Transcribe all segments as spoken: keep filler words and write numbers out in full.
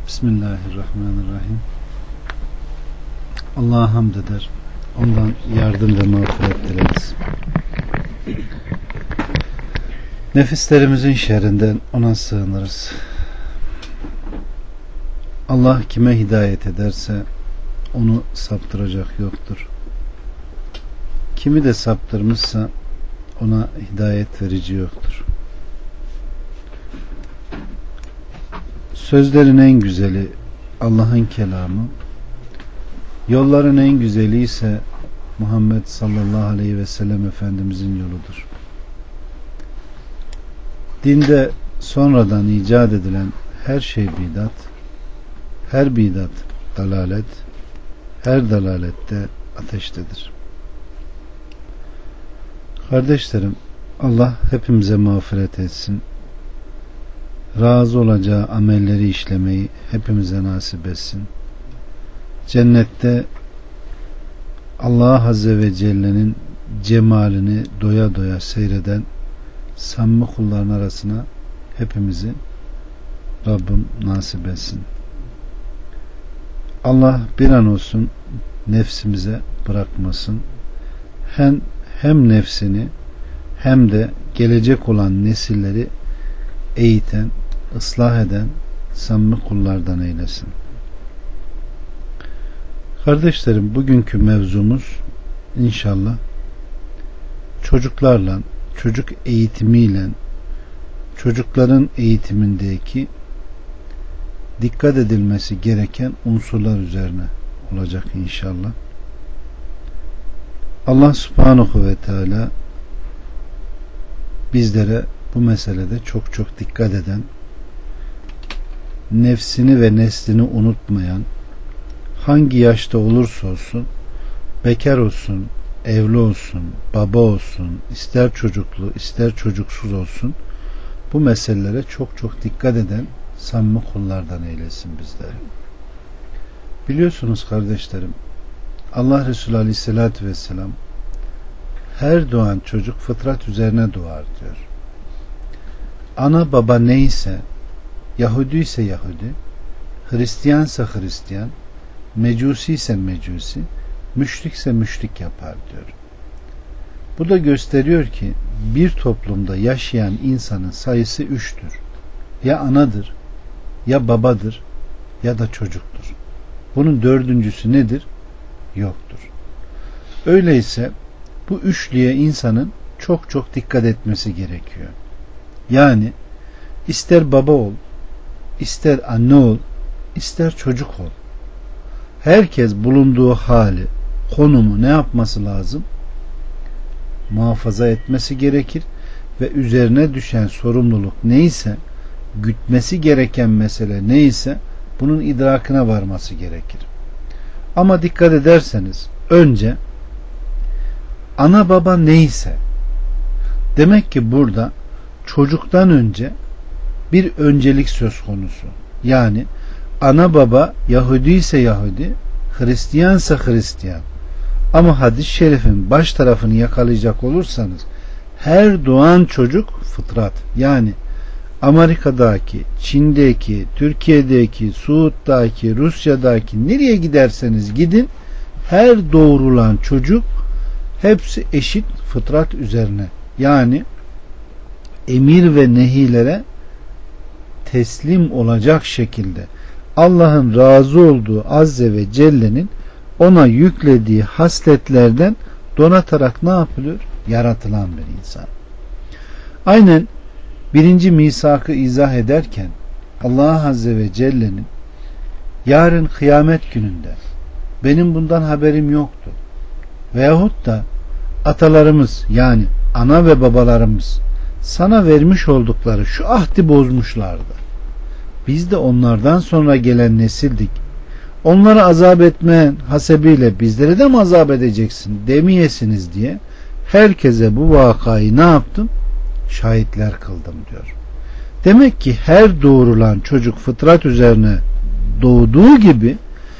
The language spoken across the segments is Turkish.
Bismillahirrahmanirrahim. Allah'a hamd eder. Ondan yardım ve mağfiret dileriz. Nefislerimizin şerrinden ona sığınırız. Allah kime hidayet ederse onu saptıracak yoktur. Kimi de saptırmışsa ona hidayet verici yoktur. Sözlerin en güzeli Allah'ın kelamı, yolların en güzeli ise Muhammed sallallahu aleyhi ve sellem Efendimizin yoludur. Dinde sonradan icat edilen her şey bidat, her bidat dalalet, her dalalette ateştedir. Kardeşlerim, Allah hepimize mağfiret etsin. Razı olacağı amelleri işlemeyi hepimize nasip etsin. Cennette Allah Azze ve Celle'nin cemalini doya doya seyreden samimi kulların arasına hepimizi Rabbim nasip etsin. Allah bir an olsun nefsimize bırakmasın. Hem, hem nefsini hem de gelecek olan nesilleri eğiten, ıslah eden samimi kullardan eylesin. Kardeşlerim, bugünkü mevzumuz inşallah çocuklarla, çocuk eğitimiyle, çocukların eğitimindeki dikkat edilmesi gereken unsurlar üzerine olacak inşallah. Allah Subhanahu ve Teala bizlere bu meselede çok çok dikkat eden, nefsini ve neslini unutmayan, hangi yaşta olursa olsun, bekar olsun, evli olsun, baba olsun, ister çocuklu, ister çocuksuz olsun, bu meselelere çok çok dikkat eden samimi kullardan eylesin bizleri. Biliyorsunuz kardeşlerim, Allah Resulü Aleyhisselatü Vesselam her doğan çocuk fıtrat üzerine doğar diyor. Ana baba neyse, Yahudi ise Yahudi, Hristiyansa Hristiyan, Mecusi ise Mecusi, müşrikse müşrik yapar diyor. Bu da gösteriyor ki bir toplumda yaşayan insanın sayısı üçtür. Ya anadır, ya babadır, ya da çocuktur. Bunun dördüncüsü nedir? Yoktur. Öyleyse bu üçlüye insanın çok çok dikkat etmesi gerekiyor. Yani ister baba ol, ister anne ol, ister çocuk ol. Herkes bulunduğu hali, konumu ne yapması lazım? Muhafaza etmesi gerekir ve üzerine düşen sorumluluk neyse, gütmesi gereken mesele neyse bunun idrakına varması gerekir. Ama dikkat ederseniz önce ana baba neyse, demek ki burada çocuktan önce bir öncelik söz konusu. Yani ana baba Yahudi ise Yahudi, Hristiyansa Hristiyan. Ama hadis-i şerifin baş tarafını yakalayacak olursanız her doğan çocuk fıtrat. Yani Amerika'daki, Çin'deki, Türkiye'deki, Suud'daki, Rusya'daki nereye giderseniz gidin her doğurulan çocuk hepsi eşit fıtrat üzerine. Yani emir ve nehilere teslim olacak şekilde Allah'ın razı olduğu Azze ve Celle'nin ona yüklediği hasletlerden donatarak ne yapılıyor? Yaratılan bir insan. Aynen birinci misakı izah ederken Allah Azze ve Celle'nin yarın kıyamet gününde benim bundan haberim yoktu veyahut da atalarımız yani ana ve babalarımız sana vermiş oldukları şu ahdi bozmuşlardı. Biz de onlardan sonra gelen nesildik. Onları azap etme hasebiyle bizleri de mi azap edeceksin demeyesiniz diye herkese bu vakayı ne yaptım? Şahitler kıldım diyor. Demek ki her doğurulan çocuk fıtrat üzerine doğduğu gibi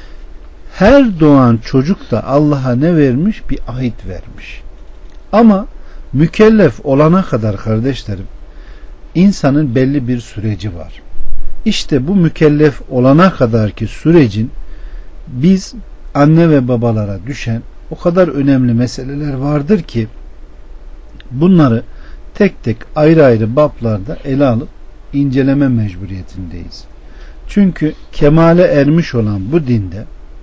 her doğan çocuk da Allah'a ne vermiş? Bir ahit vermiş. Ama mükellef olana kadar kardeşlerim insanın belli bir süreci var. İşte bu mükellef olana kadarki sürecin biz anne ve babalara düşen o kadar önemli meseleler vardır ki bunları tek tek ayrı ayrı bablarda ele alıp inceleme mecburiyetindeyiz. Çünkü kemale ermiş olan bu dinde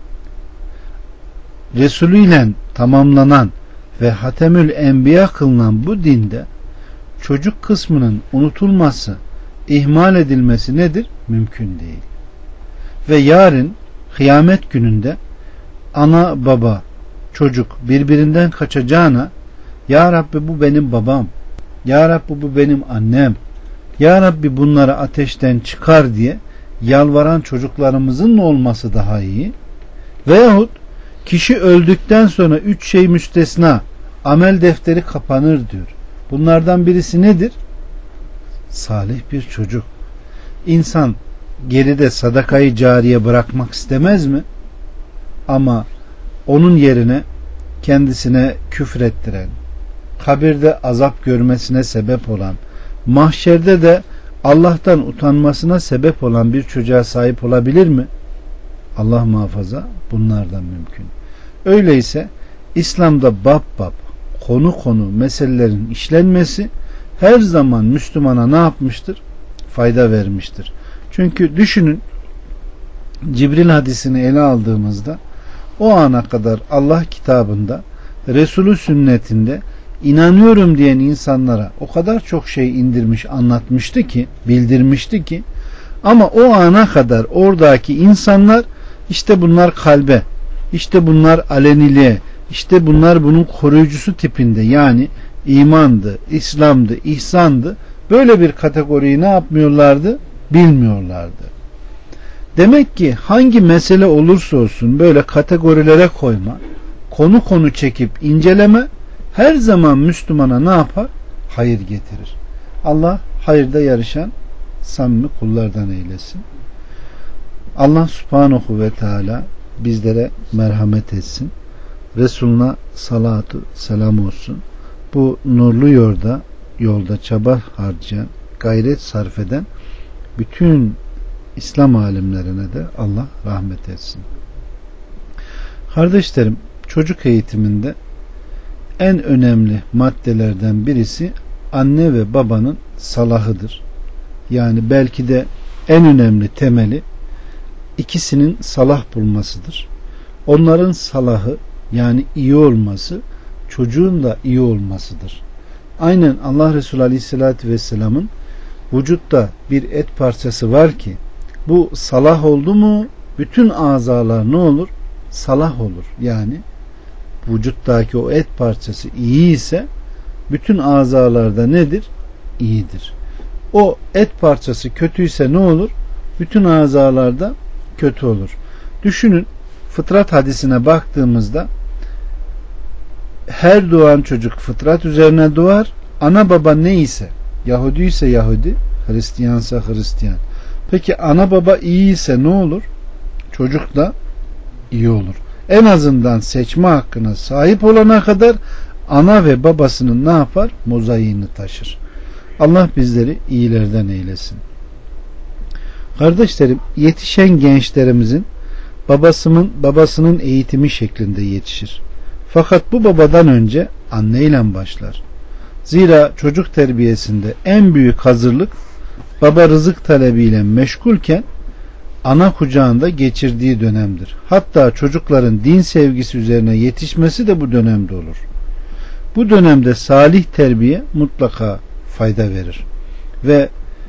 Resulü ile tamamlanan ve Hatemül Enbiya kılınan bu dinde çocuk kısmının unutulması, ihmal edilmesi nedir? Mümkün değil. Ve yarın kıyamet gününde ana baba çocuk birbirinden kaçacağına Ya Rabbi bu benim babam, Ya Rabbi bu benim annem, Ya Rabbi bunları ateşten çıkar diye yalvaran çocuklarımızın olması daha iyi. Veyahut kişi öldükten sonra üç şey müstesna, amel defteri kapanır diyor. Bunlardan birisi nedir? Salih bir çocuk. İnsan geride sadakayı cariye bırakmak istemez mi? Ama onun yerine kendisine küfrettiren, kabirde azap görmesine sebep olan, mahşerde de Allah'tan utanmasına sebep olan bir çocuğa sahip olabilir mi? Allah muhafaza, bunlardan mümkün. Öyleyse İslam'da bab bab, konu konu meselelerin işlenmesi her zaman Müslümana ne yapmıştır? Fayda vermiştir. Çünkü düşünün, Cibril hadisini ele aldığımızda o ana kadar Allah kitabında, Resulü sünnetinde inanıyorum diyen insanlara o kadar çok şey indirmiş, anlatmıştı ki, bildirmişti ki, ama o ana kadar oradaki insanlar işte bunlar kalbe, işte bunlar aleniliğe, işte bunlar bunun koruyucusu tipinde, yani imandı, İslam'dı, ihsandı, böyle bir kategoriyi ne yapmıyorlardı? Bilmiyorlardı. Demek ki hangi mesele olursa olsun böyle kategorilere koyma, konu konu çekip inceleme her zaman Müslümana ne yapar? Hayır getirir. Allah hayırda yarışan samimi kullardan eylesin. Allah subhanahu ve teala bizlere merhamet etsin. Resuluna salatu selam olsun. Bu nurlu yolda, yolda çaba harcayan, gayret sarf eden bütün İslam alimlerine de Allah rahmet etsin. Kardeşlerim, çocuk eğitiminde en önemli maddelerden birisi anne ve babanın salahıdır. Yani belki de en önemli temeli ikisinin salah bulmasıdır. Onların salahı, yani iyi olması, çocuğun da iyi olmasıdır. Aynen Allah Resulü Aleyhisselatü Vesselam'ın vücutta bir et parçası var ki bu salah oldu mu bütün azalar ne olur? Salah olur. Yani vücuttaki o et parçası iyi ise bütün azalarda nedir? İyidir. O et parçası kötüyse ne olur? Bütün azalarda kötü olur. Düşünün, fıtrat hadisine baktığımızda her doğan çocuk fıtrat üzerine doğar. Ana baba neyse, Yahudi ise Yahudi, Hristiyansa Hristiyan. Peki ana baba iyi ise ne olur? Çocuk da iyi olur. En azından seçme hakkına sahip olana kadar ana ve babasının ne yapar? Mozaiğini taşır. Allah bizleri iyilerden eylesin. Kardeşlerim, yetişen gençlerimizin babasının babasının eğitimi şeklinde yetişir. Fakat bu babadan önce anneyle başlar. Zira çocuk terbiyesinde en büyük hazırlık baba rızık talebiyle meşgulken ana kucağında geçirdiği dönemdir. Hatta çocukların din sevgisi üzerine yetişmesi de bu dönemde olur. Bu dönemde salih terbiye mutlaka fayda verir. Ve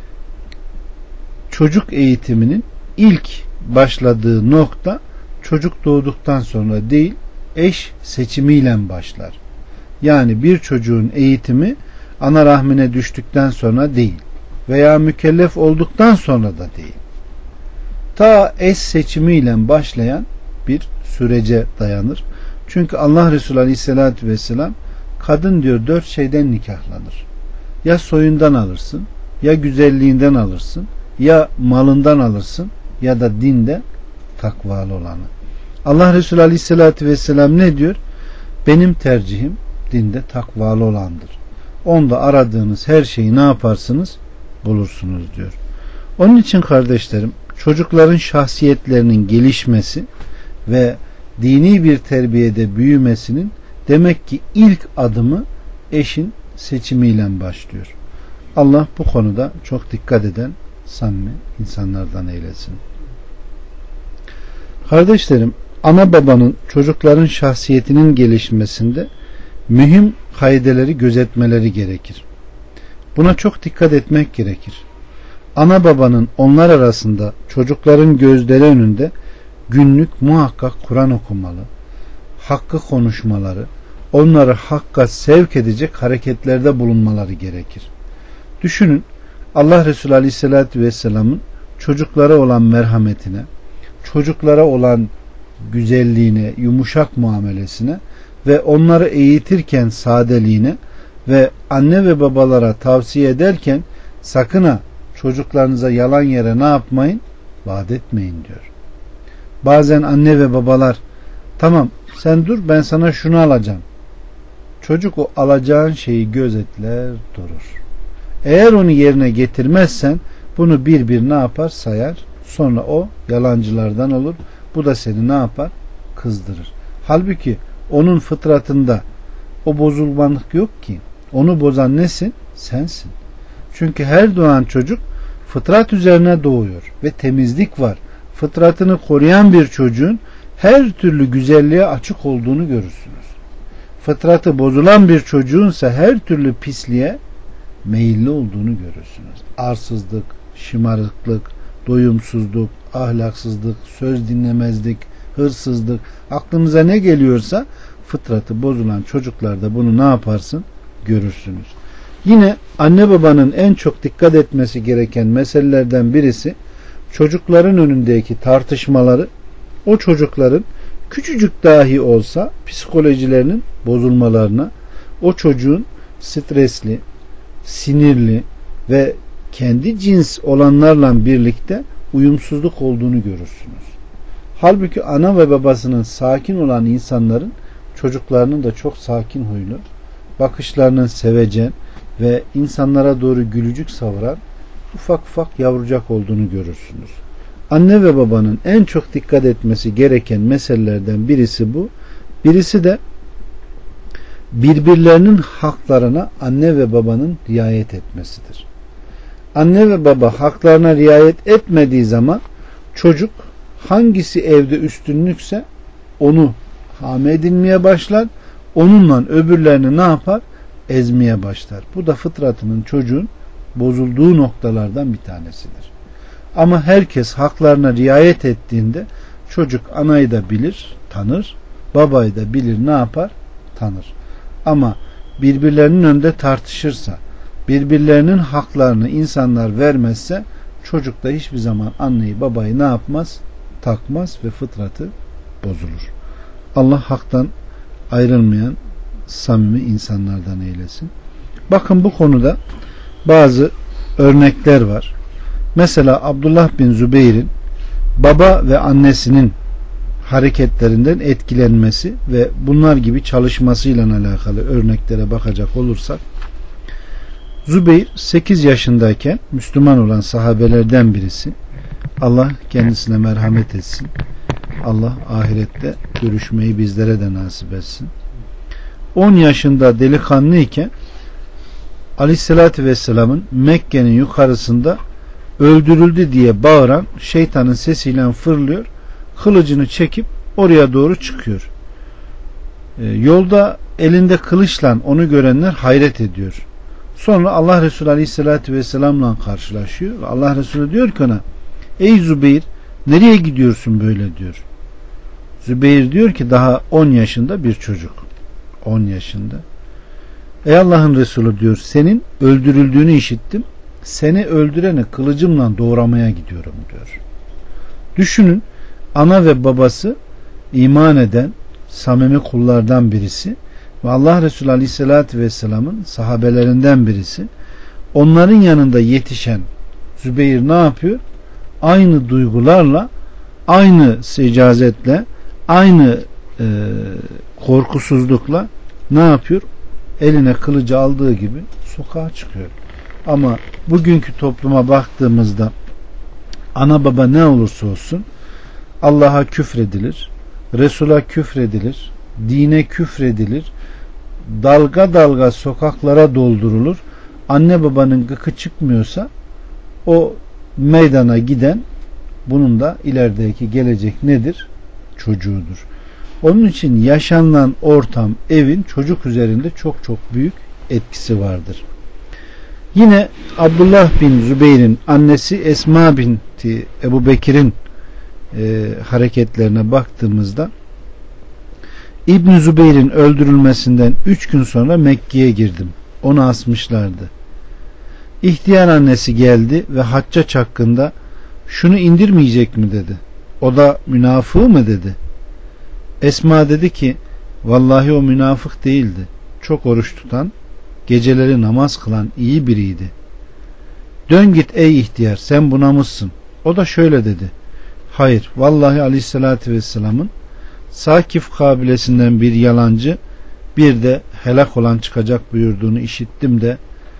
çocuk eğitiminin ilk başladığı nokta çocuk doğduktan sonra değil, eş seçimiyle başlar. Yani bir çocuğun eğitimi ana rahmine düştükten sonra değil veya mükellef olduktan sonra da değil. Ta eş seçimiyle başlayan bir sürece dayanır. Çünkü Allah Resulü Aleyhisselatü Vesselam kadın diyor dört şeyden nikahlanır. Ya soyundan alırsın, ya güzelliğinden alırsın, ya malından alırsın, ya da dinde takvalı olanı. Allah Resulü Aleyhisselatü Vesselam ne diyor? Benim tercihim dinde takvalı olandır. Onda aradığınız her şeyi ne yaparsınız? Bulursunuz diyor. Onun için kardeşlerim, çocukların şahsiyetlerinin gelişmesi ve dini bir terbiyede büyümesinin demek ki ilk adımı eşin seçimiyle başlıyor. Allah bu konuda çok dikkat eden samimi insanlardan eylesin. Kardeşlerim, ana babanın çocukların şahsiyetinin gelişmesinde mühim kaideleri gözetmeleri gerekir. Buna çok dikkat etmek gerekir. Ana babanın onlar arasında çocukların gözleri önünde günlük muhakkak Kur'an okumalı, hakkı konuşmaları, onları hakka sevk edecek hareketlerde bulunmaları gerekir. Düşünün, Allah Resulü Aleyhisselatü Vesselam'ın çocuklara olan merhametine, çocuklara olan güzelliğine, yumuşak muamelesine ve onları eğitirken sadeliğine ve anne ve babalara tavsiye ederken sakın ha çocuklarınıza yalan yere ne yapmayın? Vaat etmeyin diyor. Bazen anne ve babalar tamam sen dur ben sana şunu alacağım. Çocuk o alacağın şeyi gözetler durur. Eğer onu yerine getirmezsen bunu bir bir ne yapar? Sayar. Sonra o yalancılardan olur. Bu da seni ne yapar? Kızdırır. Halbuki onun fıtratında o bozulmanlık yok ki. Onu bozan nesin? Sensin. Çünkü her doğan çocuk fıtrat üzerine doğuyor ve temizlik var. Fıtratını koruyan bir çocuğun her türlü güzelliğe açık olduğunu görürsünüz. Fıtratı bozulan bir çocuğunsa her türlü pisliğe meyilli olduğunu görürsünüz. Arsızlık, şımarıklık, doyumsuzluk, ahlaksızlık, söz dinlemezlik, hırsızlık, aklınıza ne geliyorsa fıtratı bozulan çocuklarda bunu ne yaparsın? Görürsünüz. Yine anne babanın en çok dikkat etmesi gereken meselelerden birisi çocukların önündeki tartışmaları o çocukların küçücük dahi olsa psikolojilerinin bozulmalarına, o çocuğun stresli, sinirli ve kendi cins olanlarla birlikte uyumsuzluk olduğunu görürsünüz. Halbuki ana ve babasının sakin olan insanların çocuklarının da çok sakin huylu, bakışlarının sevecen ve insanlara doğru gülücük savuran ufak ufak yavrucak olduğunu görürsünüz. Anne ve babanın en çok dikkat etmesi gereken meselelerden birisi bu. Birisi de birbirlerinin haklarına anne ve babanın riayet etmesidir. Anne ve baba haklarına riayet etmediği zaman çocuk hangisi evde üstünlükse onu hame edilmeye başlar. Onunla öbürlerini ne yapar? Ezmeye başlar. Bu da fıtratının çocuğun bozulduğu noktalardan bir tanesidir. Ama herkes haklarına riayet ettiğinde çocuk anayı da bilir, tanır, babayı da bilir, ne yapar? Tanır. Ama birbirlerinin önünde tartışırsa, birbirlerinin haklarını insanlar vermezse çocuk da hiçbir zaman anneyi babayı ne yapmaz? Takmaz ve fıtratı bozulur. Allah haktan ayrılmayan samimi insanlardan eylesin. Bakın bu konuda bazı örnekler var. Mesela Abdullah bin Zübeyir'in baba ve annesinin hareketlerinden etkilenmesi ve bunlar gibi çalışmasıyla alakalı örneklere bakacak olursak, Zübeyir sekiz yaşındayken Müslüman olan sahabelerden birisi. Allah kendisine merhamet etsin. Allah ahirette görüşmeyi bizlere de nasip etsin. on yaşında delikanlı iken Aleyhisselatü Vesselam'ın Mekke'nin yukarısında öldürüldü diye bağıran şeytanın sesiyle fırlıyor. Kılıcını çekip oraya doğru çıkıyor. E, yolda elinde kılıçla onu görenler hayret ediyor. Sonra Allah Resulü Aleyhisselatü Vesselam'la karşılaşıyor. Allah Resulü diyor ki ona, ey Zübeyir, nereye gidiyorsun böyle diyor. Zübeyir diyor ki daha on yaşında bir çocuk. on yaşında. Ey Allah'ın Resulü diyor, senin öldürüldüğünü işittim. Seni öldüreni kılıcımla doğramaya gidiyorum diyor. Düşünün, ana ve babası iman eden samimi kullardan birisi ve Allah Resulü Aleyhisselatü Vesselam'ın sahabelerinden birisi. Onların yanında yetişen Zübeyir ne yapıyor? Aynı duygularla, aynı secazetle, aynı e, korkusuzlukla ne yapıyor? Eline kılıcı aldığı gibi sokağa çıkıyor. Ama bugünkü topluma baktığımızda ana baba ne olursa olsun Allah'a küfredilir, Resul'a küfredilir, dine küfredilir, dalga dalga sokaklara doldurulur. Anne babanın gıkı çıkmıyorsa o meydana giden bunun da ilerideki gelecek nedir? Çocuğudur. Onun için yaşanılan ortam, evin çocuk üzerinde çok çok büyük etkisi vardır. Yine Abdullah bin Zübeyir'in annesi Esma binti Ebu Bekir'in e, hareketlerine baktığımızda İbn Zübeyir'in öldürülmesinden üç gün sonra Mekke'ye girdim. Onu asmışlardı. İhtiyar annesi geldi ve Haccac hakkında şunu indirmeyecek mi dedi. O da münafığı mı dedi. Esma dedi ki vallahi o münafık değildi. Çok oruç tutan, geceleri namaz kılan iyi biriydi. Dön git ey ihtiyar, sen bunamışsın. O da şöyle dedi. Hayır, vallahi aleyhissalatü vesselamın Sakif kabilesinden bir yalancı, bir de helak olan çıkacak buyurduğunu işittim de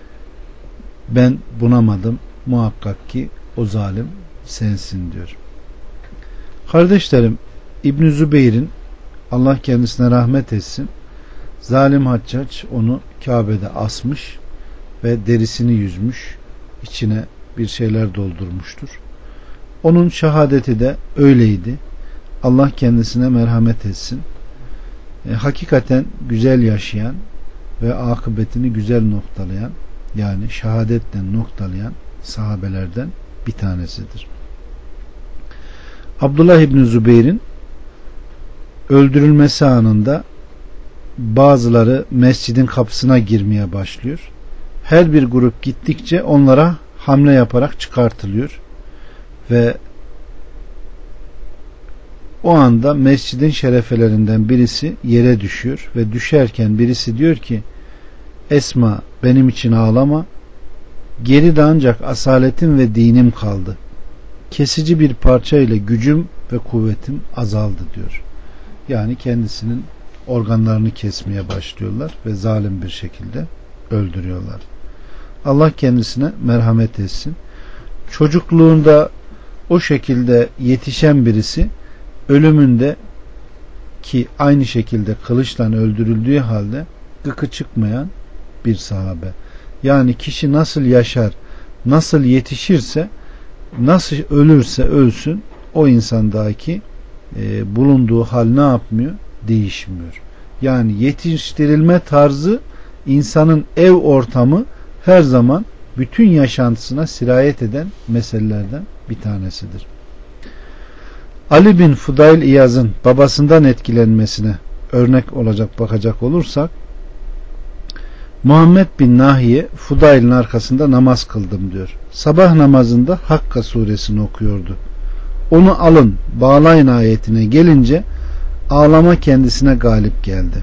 ben bunamadım. Muhakkak ki o zalim sensin diyor. Kardeşlerim, İbn Zübeyir'in, Allah kendisine rahmet etsin, zalim Haccac onu Kabe'de asmış ve derisini yüzmüş, içine bir şeyler doldurmuştur. Onun şehadeti de öyleydi. Allah kendisine merhamet etsin. E, hakikaten güzel yaşayan ve akıbetini güzel noktalayan, yani şehadetle noktalayan sahabelerden bir tanesidir. Abdullah İbni Zübeyir'in öldürülmesi anında bazıları mescidin kapısına girmeye başlıyor. Her bir grup gittikçe onlara hamle yaparak çıkartılıyor ve o anda mescidin şerefelerinden birisi yere düşüyor ve düşerken birisi diyor ki Esma, benim için ağlama, geride ancak asaletim ve dinim kaldı. Kesici bir parça ile gücüm ve kuvvetim azaldı diyor. Yani kendisinin organlarını kesmeye başlıyorlar ve zalim bir şekilde öldürüyorlar. Allah kendisine merhamet etsin. Çocukluğunda o şekilde yetişen birisi ölümünde ki aynı şekilde kılıçla öldürüldüğü halde gıkı çıkmayan bir sahabe. Yani kişi nasıl yaşar, nasıl yetişirse, nasıl ölürse ölsün, o insandaki e, bulunduğu hal ne yapmıyor? Değişmiyor. Yani yetiştirilme tarzı, insanın ev ortamı her zaman bütün yaşantısına sirayet eden meselelerden bir tanesidir. Ali bin Fudayl İyaz'ın babasından etkilenmesine örnek olacak bakacak olursak, Muhammed bin Nahiye Fudayl'in arkasında namaz kıldım diyor. Sabah namazında Hakka suresini okuyordu. Onu alın, bağlayın ayetine gelince ağlama kendisine galip geldi.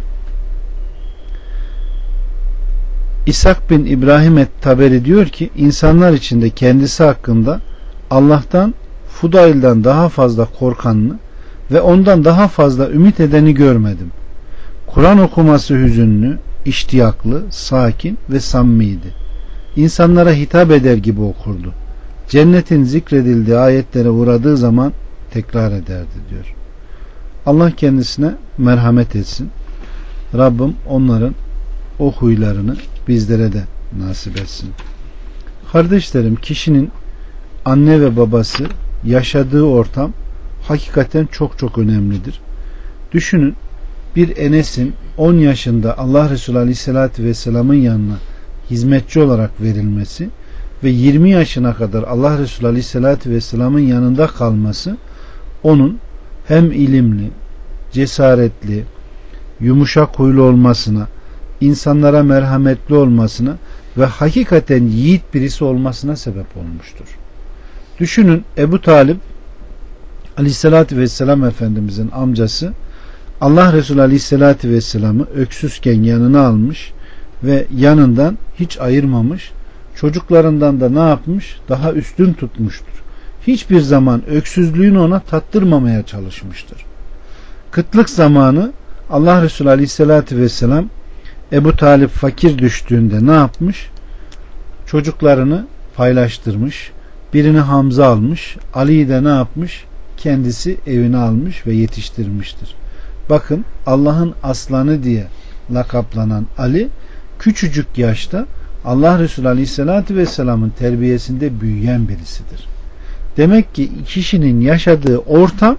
İshak bin İbrahim et-Taberi diyor ki, insanlar içinde kendisi hakkında Allah'tan Fudayl'dan daha fazla korkanını ve ondan daha fazla ümit edeni görmedim. Kur'an okuması hüzünlü, iştiyaklı, sakin ve samimiydi. İnsanlara hitap eder gibi okurdu. Cennetin zikredildiği ayetlere uğradığı zaman tekrar ederdi diyor. Allah kendisine merhamet etsin. Rabbim onların o huylarını bizlere de nasip etsin. Kardeşlerim, kişinin anne ve babası, yaşadığı ortam hakikaten çok çok önemlidir. Düşünün, bir Enes'in on yaşında Allah Resulü Aleyhisselatü Vesselam'ın yanına hizmetçi olarak verilmesi ve yirmi yaşına kadar Allah Resulü Aleyhisselatü Vesselam'ın yanında kalması, onun hem ilimli, cesaretli, yumuşak huylu olmasına, insanlara merhametli olmasına ve hakikaten yiğit birisi olmasına sebep olmuştur. Düşünün, Ebu Talib Aleyhisselatü Vesselam Efendimizin amcası, Allah Resulü Aleyhisselatü Vesselam'ı öksüzken yanına almış ve yanından hiç ayırmamış, çocuklarından da ne yapmış? Daha üstün tutmuştur. Hiçbir zaman öksüzlüğünü ona tattırmamaya çalışmıştır. Kıtlık zamanı Allah Resulü Aleyhisselatü Vesselam Ebu Talib fakir düştüğünde ne yapmış? Çocuklarını paylaştırmış, Birini Hamza almış. Ali'yi de ne yapmış? Kendisi evine almış ve yetiştirmiştir. Bakın, Allah'ın aslanı diye lakaplanan Ali küçücük yaşta Allah Resulü Aleyhisselatü Vesselam'ın terbiyesinde büyüyen birisidir. Demek ki kişinin yaşadığı ortam,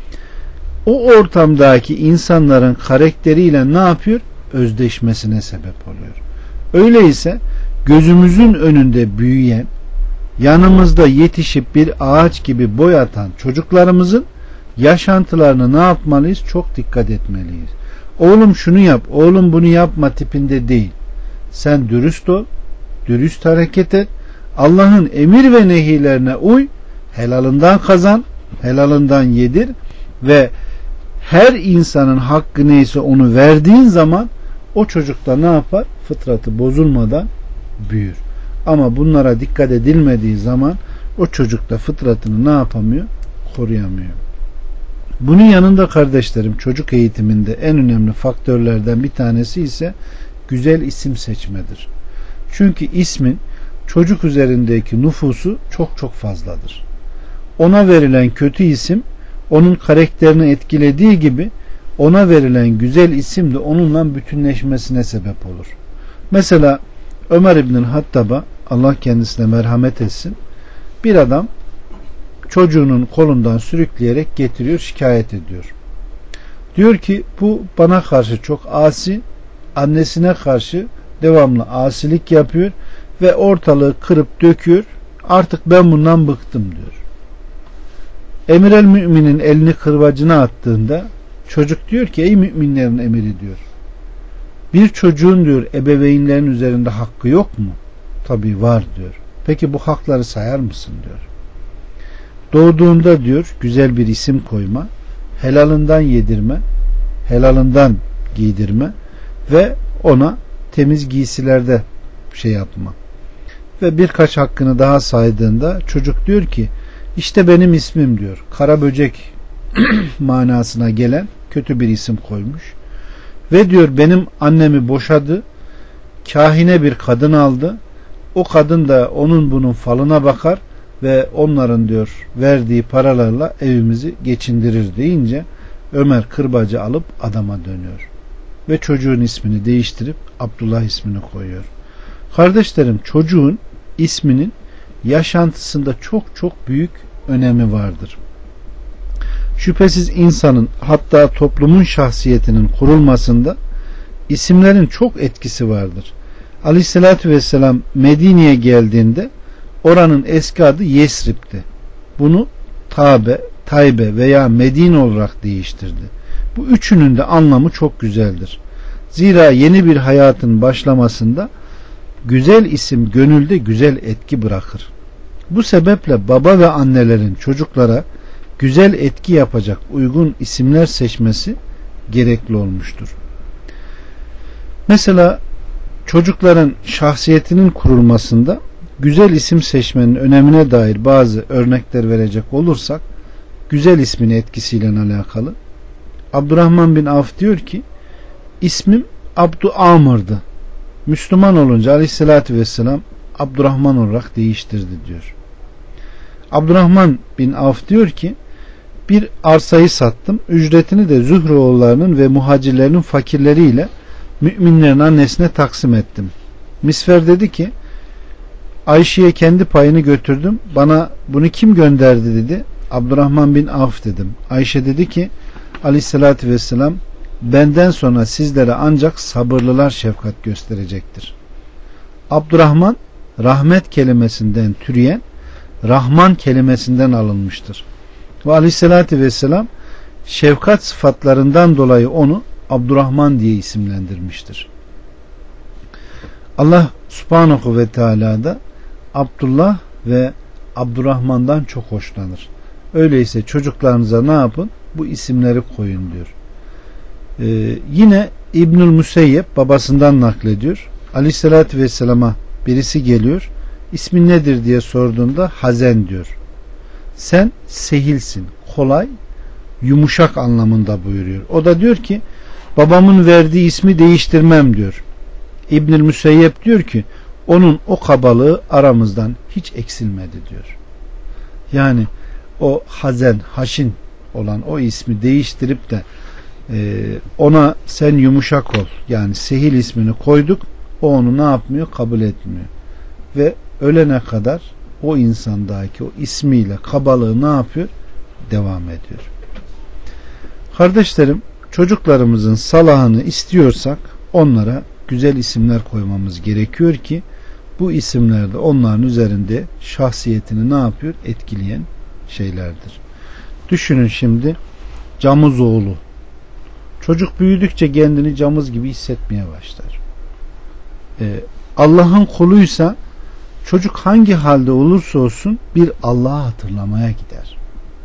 o ortamdaki insanların karakteriyle ne yapıyor? Özdeşmesine sebep oluyor. Öyleyse gözümüzün önünde büyüyen, yanımızda yetişip bir ağaç gibi boy atan çocuklarımızın yaşantılarını ne yapmalıyız? Çok dikkat etmeliyiz. Oğlum şunu yap, oğlum bunu yapma tipinde değil. Sen dürüst ol, dürüst hareket et, Allah'ın emir ve nehilerine uy, helalından kazan, helalından yedir ve her insanın hakkı neyse onu verdiğin zaman o çocuk da ne yapar? Fıtratı bozulmadan büyür. Ama bunlara dikkat edilmediği zaman o çocuk da fıtratını ne yapamıyor? Koruyamıyor. Bunun yanında kardeşlerim, çocuk eğitiminde en önemli faktörlerden bir tanesi ise güzel isim seçmedir. Çünkü ismin çocuk üzerindeki nüfusu çok çok fazladır. Ona verilen kötü isim onun karakterini etkilediği gibi ona verilen güzel isim de onunla bütünleşmesine sebep olur. Mesela Ömer İbnül Hattab'a, Allah kendisine merhamet etsin, bir adam çocuğunun kolundan sürükleyerek getiriyor, şikayet ediyor. Diyor ki bu bana karşı çok asi, annesine karşı devamlı asilik yapıyor ve ortalığı kırıp döküyor. Artık ben bundan bıktım diyor. Emir el müminin elini kırbacına attığında çocuk diyor ki ey müminlerin emiri diyor. Bir çocuğun diyor ebeveynlerin üzerinde hakkı yok mu? Tabii var diyor. Peki bu hakları sayar mısın diyor. Doğduğunda diyor güzel bir isim koyma, helalından yedirme, helalından giydirme ve ona temiz giysilerde şey yapma. Ve birkaç hakkını daha saydığında çocuk diyor ki işte benim ismim diyor. Kara böcek manasına gelen kötü bir isim koymuş. Ve diyor benim annemi boşadı. Kahine bir kadın aldı. O kadın da onun bunun falına bakar ve onların diyor verdiği paralarla evimizi geçindirir deyince Ömer kırbacı alıp adama dönüyor. Ve çocuğun ismini değiştirip Abdullah ismini koyuyor. Kardeşlerim, çocuğun isminin yaşantısında çok çok büyük önemi vardır. Şüphesiz insanın, hatta toplumun şahsiyetinin kurulmasında isimlerin çok etkisi vardır. Aleyhissalatü vesselam Medine'ye geldiğinde oranın eski adı Yesrib'ti. Bunu Tabe, Taybe veya Medine olarak değiştirdi. Bu üçünün de anlamı çok güzeldir. Zira yeni bir hayatın başlamasında güzel isim gönülde güzel etki bırakır. Bu sebeple baba ve annelerin çocuklara güzel etki yapacak uygun isimler seçmesi gerekli olmuştur. Mesela çocukların şahsiyetinin kurulmasında güzel isim seçmenin önemine dair bazı örnekler verecek olursak, güzel ismin etkisiyle alakalı. Abdurrahman bin Avf diyor ki ismim Abdu Amr'dı. Müslüman olunca Aleyhisselatü Vesselam Abdurrahman olarak değiştirdi diyor. Abdurrahman bin Avf diyor ki bir arsayı sattım. Ücretini de Zühreoğullarının ve muhacirlerinin fakirleriyle müminlerin annesine taksim ettim. Misver dedi ki Ayşe'ye kendi payını götürdüm. Bana bunu kim gönderdi dedi. Abdurrahman bin Avf dedim. Ayşe dedi ki Aleyhisselatü Vesselam benden sonra sizlere ancak sabırlılar şefkat gösterecektir. Abdurrahman rahmet kelimesinden türeyen Rahman kelimesinden alınmıştır. Ve Aleyhisselatü Vesselam şefkat sıfatlarından dolayı onu Abdurrahman diye isimlendirmiştir. Allah Subhanahu ve Teala da Abdullah ve Abdurrahman'dan çok hoşlanır. Öyleyse çocuklarınıza ne yapın? Bu isimleri koyun diyor. Ee, yine İbnül Müseyyep babasından naklediyor. Aleyhissalatü Vesselam'a birisi geliyor. İsmin nedir diye sorduğunda Hazen diyor. Sen sehilsin, kolay, yumuşak anlamında buyuruyor. O da diyor ki babamın verdiği ismi değiştirmem diyor. İbnül Müseyyep diyor ki onun o kabalığı aramızdan hiç eksilmedi diyor. Yani o Hazen, Haşin olan o ismi değiştirip de e, ona sen yumuşak ol, yani Sehil ismini koyduk, o onu ne yapmıyor? Kabul etmiyor. Ve ölene kadar o insandaki o ismiyle kabalığı ne yapıyor? Devam ediyor. Kardeşlerim, çocuklarımızın salahını istiyorsak onlara güzel isimler koymamız gerekiyor ki bu isimler de onların üzerinde şahsiyetini ne yapıyor? Etkileyen şeylerdir. Düşünün şimdi, Camuzoğlu. Çocuk büyüdükçe kendini camız gibi hissetmeye başlar. Ee, Allah'ın kuluysa çocuk hangi halde olursa olsun bir Allah'ı hatırlamaya gider.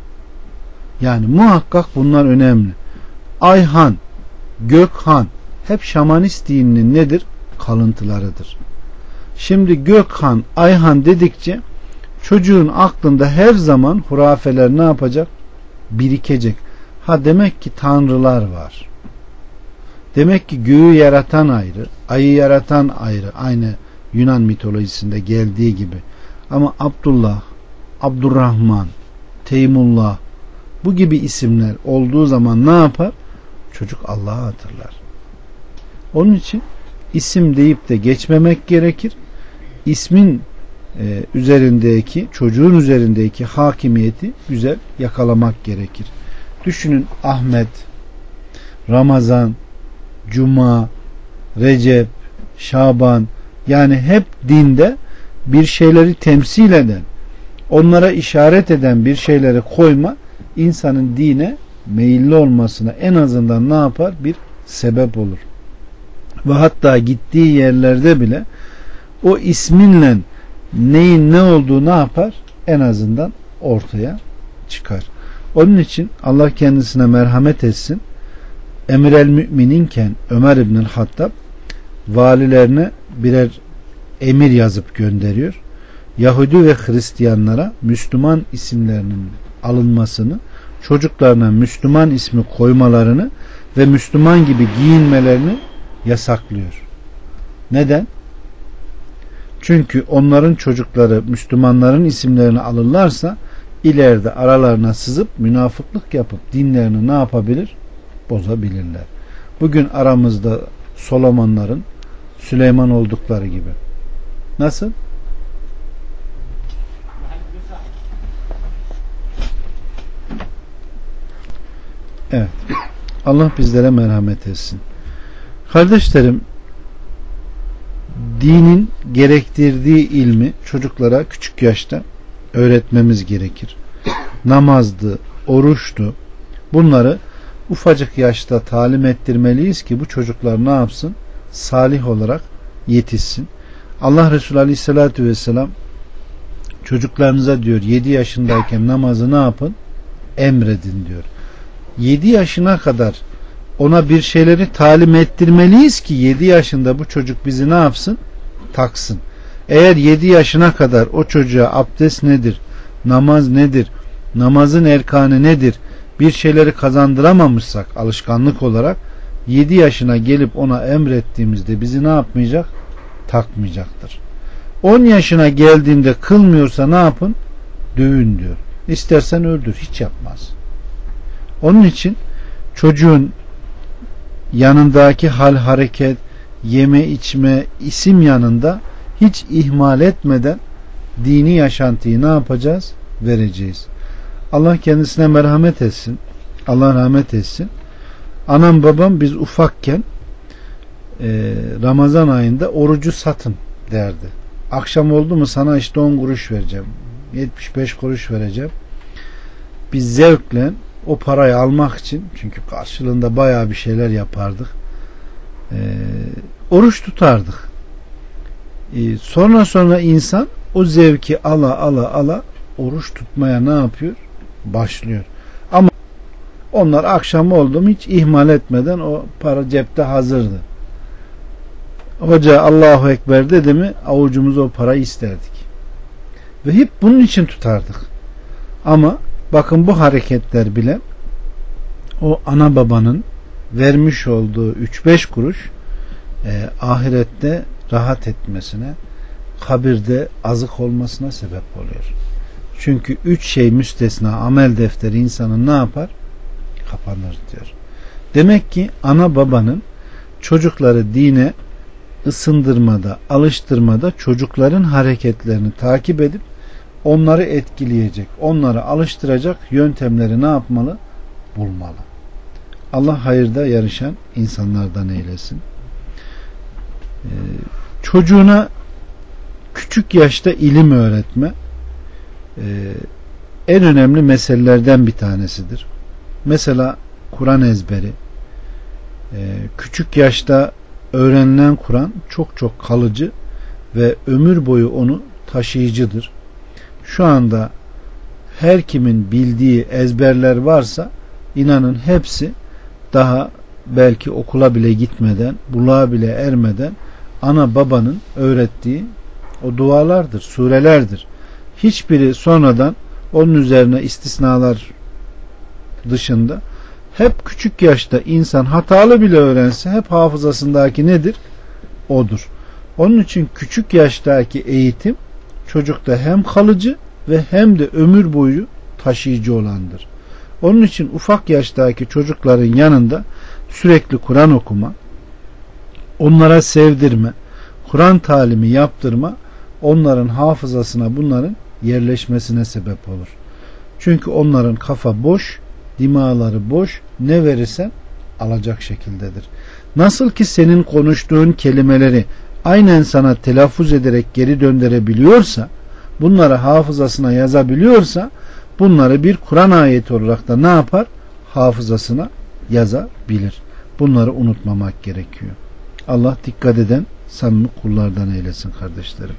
Yani muhakkak bunlar önemli. Ayhan, Gökhan hep şamanist dininin nedir? Kalıntılarıdır. Şimdi Gökhan, Ayhan dedikçe çocuğun aklında her zaman hurafeler ne yapacak? Birikecek. Ha, demek ki tanrılar var. Demek ki göğü yaratan ayrı, ayı yaratan ayrı. Aynı Yunan mitolojisinde geldiği gibi. Ama Abdullah, Abdurrahman, Teymullah bu gibi isimler olduğu zaman ne yapar? Çocuk Allah'ı hatırlar. Onun için isim deyip de geçmemek gerekir. İsmin e, üzerindeki, çocuğun üzerindeki hakimiyeti güzel yakalamak gerekir. Düşünün, Ahmet, Ramazan, Cuma, Recep, Şaban, yani hep dinde bir şeyleri temsil eden, onlara işaret eden bir şeyleri koyma insanın dine meyilli olmasına en azından ne yapar? Bir sebep olur. Ve hatta gittiği yerlerde bile o isminle neyin ne olduğu ne yapar? En azından ortaya çıkar. Onun için Allah kendisine merhamet etsin. Emir el mümininken Ömer İbnül Hattab valilerine birer emir yazıp gönderiyor. Yahudi ve Hristiyanlara Müslüman isimlerinin alınmasını, çocuklarına Müslüman ismi koymalarını ve Müslüman gibi giyinmelerini yasaklıyor. Neden? Çünkü onların çocukları Müslümanların isimlerini alırlarsa ileride aralarına sızıp münafıklık yapıp dinlerini ne yapabilir? Bozabilirler. Bugün aramızda Solomonların Süleyman oldukları gibi. Nasıl? Evet. Allah bizlere merhamet etsin. Kardeşlerim, dinin gerektirdiği ilmi çocuklara küçük yaşta öğretmemiz gerekir. Namazdı, oruçtu. Bunları ufacık yaşta talim ettirmeliyiz ki bu çocuklar ne yapsın? Salih olarak yetişsin. Allah Resulü Aleyhisselatü Vesselam çocuklarınıza diyor yedi yaşındayken namazı ne yapın? Emredin diyor. yedi yaşına kadar ona bir şeyleri talim ettirmeliyiz ki yedi yaşında bu çocuk bizi ne yapsın? Taksın. Eğer yedi yaşına kadar o çocuğa abdest nedir? Namaz nedir? Namazın erkanı nedir? Bir şeyleri kazandıramamışsak alışkanlık olarak yedi yaşına gelip ona emrettiğimizde bizi ne yapmayacak? Takmayacaktır. on yaşına geldiğinde kılmıyorsa ne yapın? Dövün diyor. İstersen öldür. Hiç yapmaz. Onun için çocuğun yanındaki hal hareket, yeme içme, isim yanında hiç ihmal etmeden dini yaşantıyı ne yapacağız? Vereceğiz. Allah kendisine merhamet etsin. Allah rahmet etsin. Anam babam biz ufakken e, Ramazan ayında orucu satın derdi. Akşam oldu mu sana işte on kuruş vereceğim. yetmiş beş kuruş vereceğim. Biz zevkle o parayı almak için, çünkü karşılığında bayağı bir şeyler yapardık. E, oruç tutardık. E, sonra sonra insan o zevki ala ala ala oruç tutmaya ne yapıyor? Başlıyor. Ama onlar akşam oldu mu hiç ihmal etmeden o para cepte hazırdı. Hoca Allahu Ekber dedi mi avucumuza o parayı isterdik. Ve hep bunun için tutardık. Ama bakın bu hareketler bile o ana babanın vermiş olduğu üç beş kuruş e, ahirette rahat etmesine, kabirde azık olmasına sebep oluyor. Çünkü üç şey müstesna amel defteri insanın ne yapar? Kapanır diyor. Demek ki ana babanın çocukları dine ısındırmada, alıştırmada çocukların hareketlerini takip edip onları etkileyecek, onları alıştıracak yöntemleri ne yapmalı? Bulmalı. Allah hayırda yarışan insanlardan eylesin. Ee, çocuğuna küçük yaşta ilim öğretme e, en önemli meselelerden bir tanesidir. Mesela Kur'an ezberi. Ee, küçük yaşta öğrenilen Kur'an çok çok kalıcı ve ömür boyu onu taşıyıcıdır. Şu anda her kimin bildiği ezberler varsa inanın hepsi daha belki okula bile gitmeden, buluğa bile ermeden ana babanın öğrettiği o dualardır, surelerdir. Hiçbiri sonradan onun üzerine istisnalar dışında hep küçük yaşta insan hatalı bile öğrense hep hafızasındaki nedir? Odur. Onun için küçük yaştaki eğitim çocukta hem kalıcı ve hem de ömür boyu taşıyıcı olandır. Onun için ufak yaştaki çocukların yanında sürekli Kur'an okuma, onlara sevdirme, Kur'an talimi yaptırma, onların hafızasına bunların yerleşmesine sebep olur. Çünkü onların kafa boş, dimağları boş, ne verirsen alacak şekildedir. Nasıl ki senin konuştuğun kelimeleri aynen sana telaffuz ederek geri döndürebiliyorsa, bunları hafızasına yazabiliyorsa, bunları bir Kur'an ayeti olarak da ne yapar? Hafızasına yazabilir. Bunları unutmamak gerekiyor. Allah dikkat eden samimi kullardan eylesin kardeşlerim.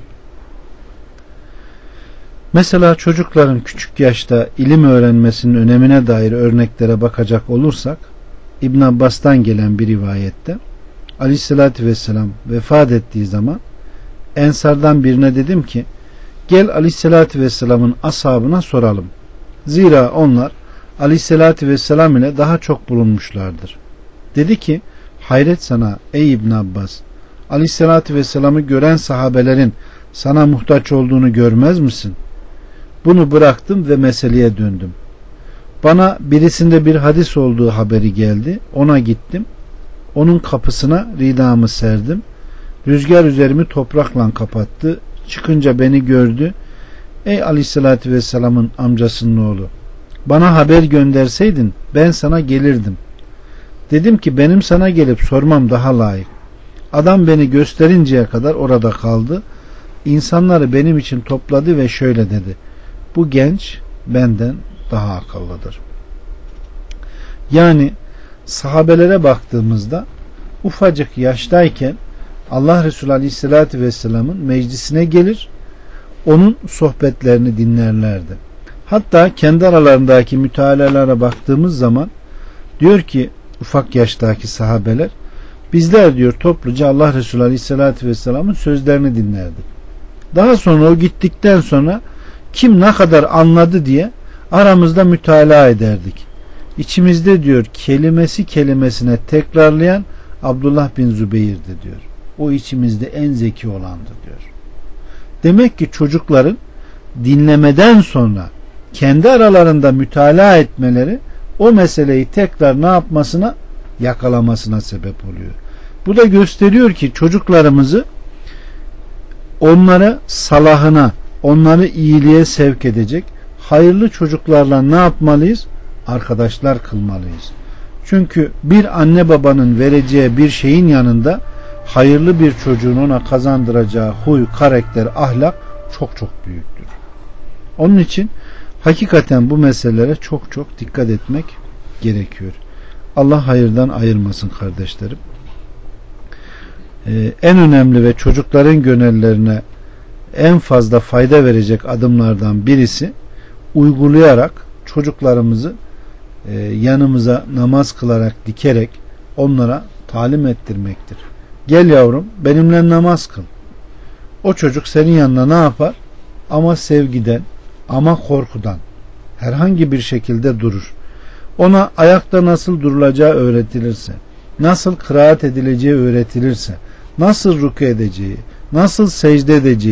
Mesela çocukların küçük yaşta ilim öğrenmesinin önemine dair örneklere bakacak olursak, İbn Abbas'tan gelen bir rivayette Aleyhisselatü Vesselam vefat ettiği zaman Ensardan birine dedim ki, gel Aleyhisselatü Vesselam'ın ashabına soralım. Zira onlar Aleyhisselatü Vesselam ile daha çok bulunmuşlardır. Dedi ki, hayret sana ey İbn Abbas, Aleyhisselatü Vesselam'ı gören sahabelerin sana muhtaç olduğunu görmez misin? Bunu bıraktım ve meseleye döndüm. Bana birisinde bir hadis olduğu haberi geldi. Ona gittim. Onun kapısına ridamı serdim. Rüzgar üzerimi toprakla kapattı. Çıkınca beni gördü. Ey Aleyhisselatü Vesselam'ın amcasının oğlu, bana haber gönderseydin ben sana gelirdim. Dedim ki benim sana gelip sormam daha layık. Adam beni gösterinceye kadar orada kaldı. İnsanları benim için topladı ve şöyle dedi: bu genç benden daha akıllıdır. Yani sahabelere baktığımızda ufacık yaştayken Allah Resulü Aleyhisselatü Vesselam'ın meclisine gelir, onun sohbetlerini dinlerlerdi. Hatta kendi aralarındaki mütalalara baktığımız zaman diyor ki ufak yaştaki sahabeler, bizler diyor topluca Allah Resulü Aleyhisselatü Vesselam'ın sözlerini dinlerdik. Daha sonra o gittikten sonra kim ne kadar anladı diye aramızda mütalaa ederdik. İçimizde diyor kelimesi kelimesine tekrarlayan Abdullah bin Zübeyir'di diyor. O içimizde en zeki olandı diyor. Demek ki çocukların dinlemeden sonra kendi aralarında mütalaa etmeleri o meseleyi tekrar ne yapmasına, yakalamasına sebep oluyor. Bu da gösteriyor ki çocuklarımızı onlara salahına, onları iyiliğe sevk edecek hayırlı çocuklarla ne yapmalıyız? Arkadaşlar kılmalıyız. Çünkü bir anne babanın vereceği bir şeyin yanında hayırlı bir çocuğun ona kazandıracağı huy, karakter, ahlak çok çok büyüktür. Onun için hakikaten bu meselelere çok çok dikkat etmek gerekiyor. Allah hayırdan ayırmasın kardeşlerim. Ee, en önemli ve çocukların gönüllerine en fazla fayda verecek adımlardan birisi uygulayarak çocuklarımızı e, yanımıza namaz kılarak dikerek onlara talim ettirmektir. Gel yavrum benimle namaz kıl. O çocuk senin yanına ne yapar? Ama sevgiden, ama korkudan herhangi bir şekilde durur. Ona ayakta nasıl durulacağı öğretilirse, nasıl kıraat edileceği öğretilirse, nasıl rükû edeceği, nasıl secde edeceği,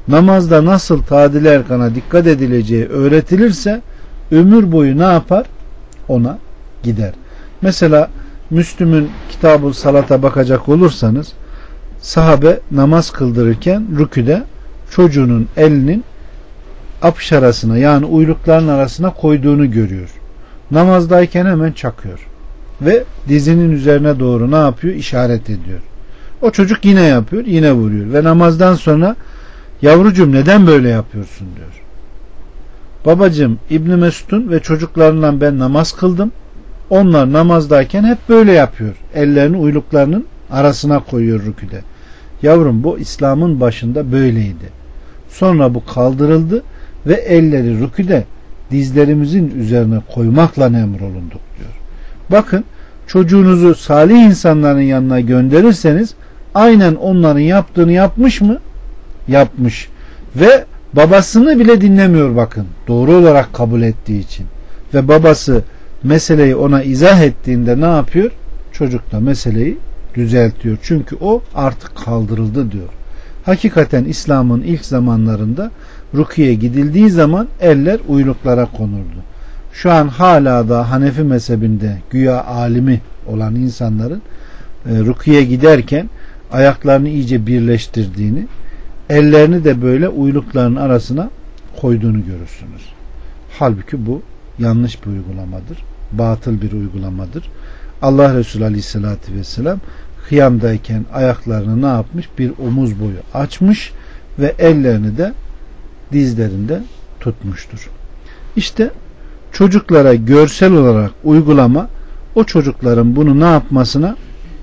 namazda nasıl tadil erkana dikkat edileceği öğretilirse ömür boyu ne yapar? Ona gider. Mesela Müslüm'ün Kitab-ı Salat'a bakacak olursanız sahabe namaz kıldırırken rüküde çocuğunun elinin apış arasına, yani uylukların arasına koyduğunu görüyor. Namazdayken hemen çakıyor. Ve dizinin üzerine doğru ne yapıyor? İşaret ediyor. O çocuk yine yapıyor, yine vuruyor. Ve namazdan sonra yavrucuğum neden böyle yapıyorsun diyor. Babacığım İbn Mesud'un ve çocuklarından ben namaz kıldım. Onlar namazdayken hep böyle yapıyor. Ellerini uyluklarının arasına koyuyor rüküde. Yavrum bu İslam'ın başında böyleydi. Sonra bu kaldırıldı ve elleri rüküde dizlerimizin üzerine koymakla emrolunduk diyor. Bakın, çocuğunuzu salih insanların yanına gönderirseniz aynen onların yaptığını yapmış mı? Yapmış. Ve babasını bile dinlemiyor bakın. Doğru olarak kabul ettiği için. Ve babası meseleyi ona izah ettiğinde ne yapıyor? Çocuk da meseleyi düzeltiyor. Çünkü o artık kaldırıldı diyor. Hakikaten İslam'ın ilk zamanlarında rukiye gidildiği zaman eller uyluklara konurdu. Şu an hala da Hanefi mezhebinde güya alimi olan insanların e, rukiye giderken ayaklarını iyice birleştirdiğini, ellerini de böyle uylukların arasına koyduğunu görürsünüz. Halbuki bu yanlış bir uygulamadır. Batıl bir uygulamadır. Allah Resulü Aleyhisselatü Vesselam kıyamdayken ayaklarını ne yapmış? Bir omuz boyu açmış ve ellerini de dizlerinde tutmuştur. İşte çocuklara görsel olarak uygulama o çocukların bunu ne yapmasına,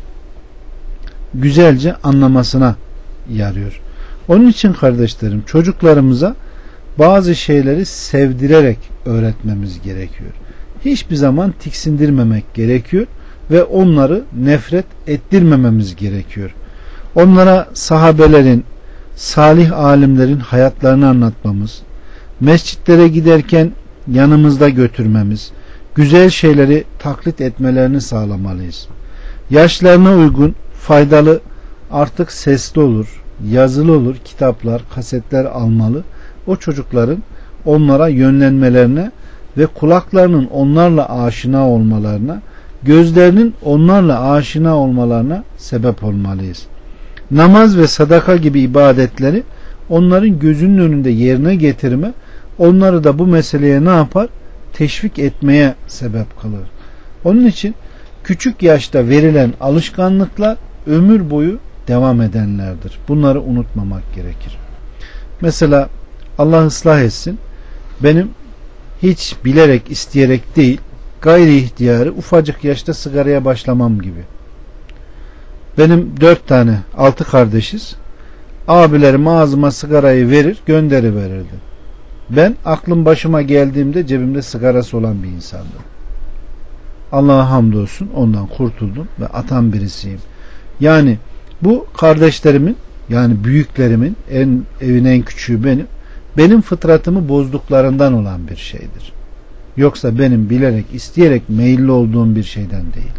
güzelce anlamasına yarıyor. Onun için kardeşlerim, çocuklarımıza bazı şeyleri sevdirerek öğretmemiz gerekiyor. Hiçbir zaman tiksindirmemek gerekiyor ve onları nefret ettirmememiz gerekiyor. Onlara sahabelerin, salih alimlerin hayatlarını anlatmamız, mescitlere giderken yanımızda götürmemiz, güzel şeyleri taklit etmelerini sağlamalıyız. Yaşlarına uygun, faydalı, artık sesli olur, yazılı olur, kitaplar, kasetler almalı. O çocukların onlara yönlenmelerine ve kulaklarının onlarla aşina olmalarına, gözlerinin onlarla aşina olmalarına sebep olmalıyız. Namaz ve sadaka gibi ibadetleri onların gözünün önünde yerine getirme, onları da bu meseleye ne yapar? Teşvik etmeye sebep kılır. Onun için küçük yaşta verilen alışkanlıklar ömür boyu devam edenlerdir. Bunları unutmamak gerekir. Mesela Allah ıslah etsin, benim hiç bilerek, isteyerek değil, gayri ihtiyarı ufacık yaşta sigaraya başlamam gibi. Benim dört tane, altı kardeşiz. Abilerim ağzıma sigarayı verir, gönderi verirdi. Ben aklım başıma geldiğimde cebimde sigarası olan bir insandım. Allah'a hamdolsun ondan kurtuldum ve atan birisiyim. Yani bu kardeşlerimin, yani büyüklerimin, en, evin en küçüğü benim, benim fıtratımı bozduklarından olan bir şeydir. Yoksa benim bilerek, isteyerek meyilli olduğum bir şeyden değil.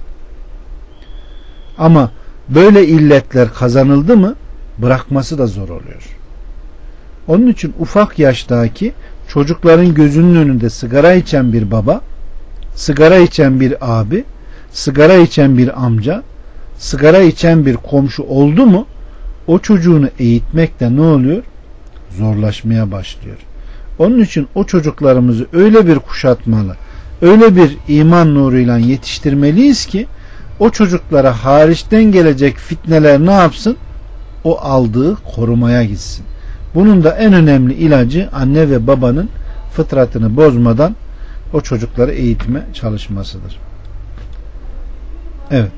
Ama böyle illetler kazanıldı mı bırakması da zor oluyor. Onun için ufak yaştaki çocukların gözünün önünde sigara içen bir baba, sigara içen bir abi, sigara içen bir amca, sigara içen bir komşu oldu mu o çocuğunu eğitmek de ne oluyor? Zorlaşmaya başlıyor. Onun için o çocuklarımızı öyle bir kuşatmalı, öyle bir iman nuruyla yetiştirmeliyiz ki o çocuklara hariçten gelecek fitneler ne yapsın? O aldığı korumaya gitsin. Bunun da en önemli ilacı anne ve babanın fıtratını bozmadan o çocukları eğitime çalışmasıdır. Evet.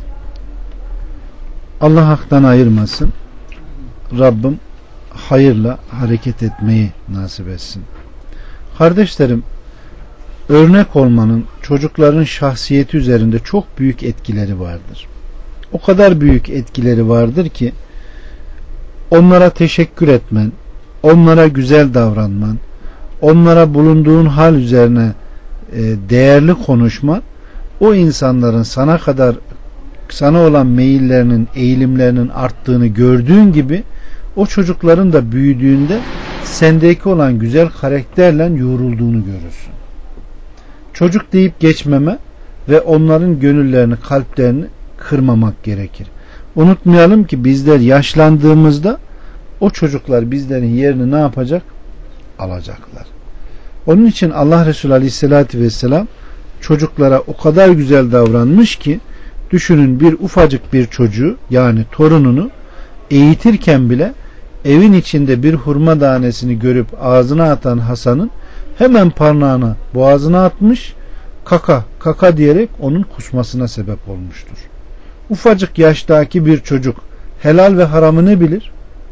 Allah haktan ayırmasın. Rabbim hayırla hareket etmeyi nasip etsin. Kardeşlerim, örnek olmanın çocukların şahsiyeti üzerinde çok büyük etkileri vardır. O kadar büyük etkileri vardır ki onlara teşekkür etmen, onlara güzel davranman, onlara bulunduğun hal üzerine e, değerli konuşman, o insanların sana kadar sana olan meyillerinin, eğilimlerinin arttığını gördüğün gibi o çocukların da büyüdüğünde sendeki olan güzel karakterle yoğrulduğunu görürsün. Çocuk deyip geçmeme ve onların gönüllerini, kalplerini kırmamak gerekir. Unutmayalım ki bizler yaşlandığımızda o çocuklar bizlerin yerini ne yapacak? Alacaklar. Onun için Allah Resulü Aleyhisselatü Vesselam çocuklara o kadar güzel davranmış ki, düşünün, bir ufacık bir çocuğu, yani torununu eğitirken bile evin içinde bir hurma tanesini görüp ağzına atan Hasan'ın hemen parmağını boğazına atmış, kaka kaka diyerek onun kusmasına sebep olmuştur. Ufacık yaştaki bir çocuk helal ve haramı ne bilir?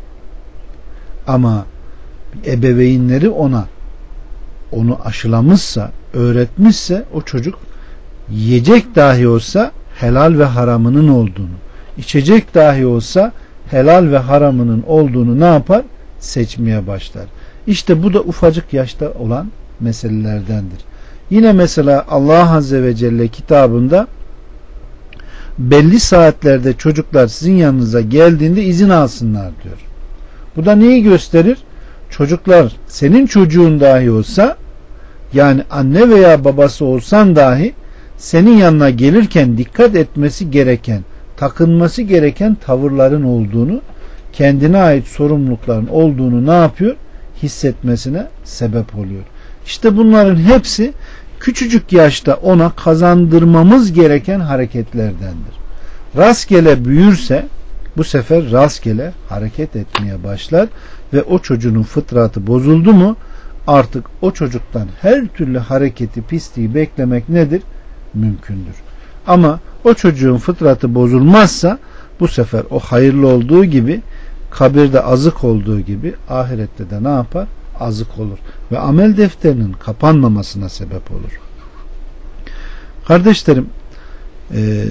Ama ebeveynleri ona onu aşılamışsa, öğretmişse, o çocuk yiyecek dahi olsa helal ve haramının olduğunu, içecek dahi olsa helal ve haramının olduğunu ne yapar? Seçmeye başlar. İşte bu da ufacık yaşta olan meselelerdendir. Yine mesela Allah Azze ve Celle kitabında belli saatlerde çocuklar sizin yanınıza geldiğinde izin alsınlar diyor. Bu da neyi gösterir? Çocuklar senin çocuğun dahi olsa, yani anne veya babası olsan dahi senin yanına gelirken dikkat etmesi gereken, takınması gereken tavırların olduğunu, kendine ait sorumlulukların olduğunu ne yapıyor? Hissetmesine sebep oluyor. İşte bunların hepsi küçücük yaşta ona kazandırmamız gereken hareketlerdendir. Rastgele büyürse bu sefer rastgele hareket etmeye başlar ve o çocuğun fıtratı bozuldu mu artık o çocuktan her türlü hareketi, pisliği beklemek nedir? Mümkündür. Ama o çocuğun fıtratı bozulmazsa bu sefer o hayırlı olduğu gibi, kabirde azık olduğu gibi ahirette de ne yapar? Azık olur ve amel defterinin kapanmamasına sebep olur. Kardeşlerim, e,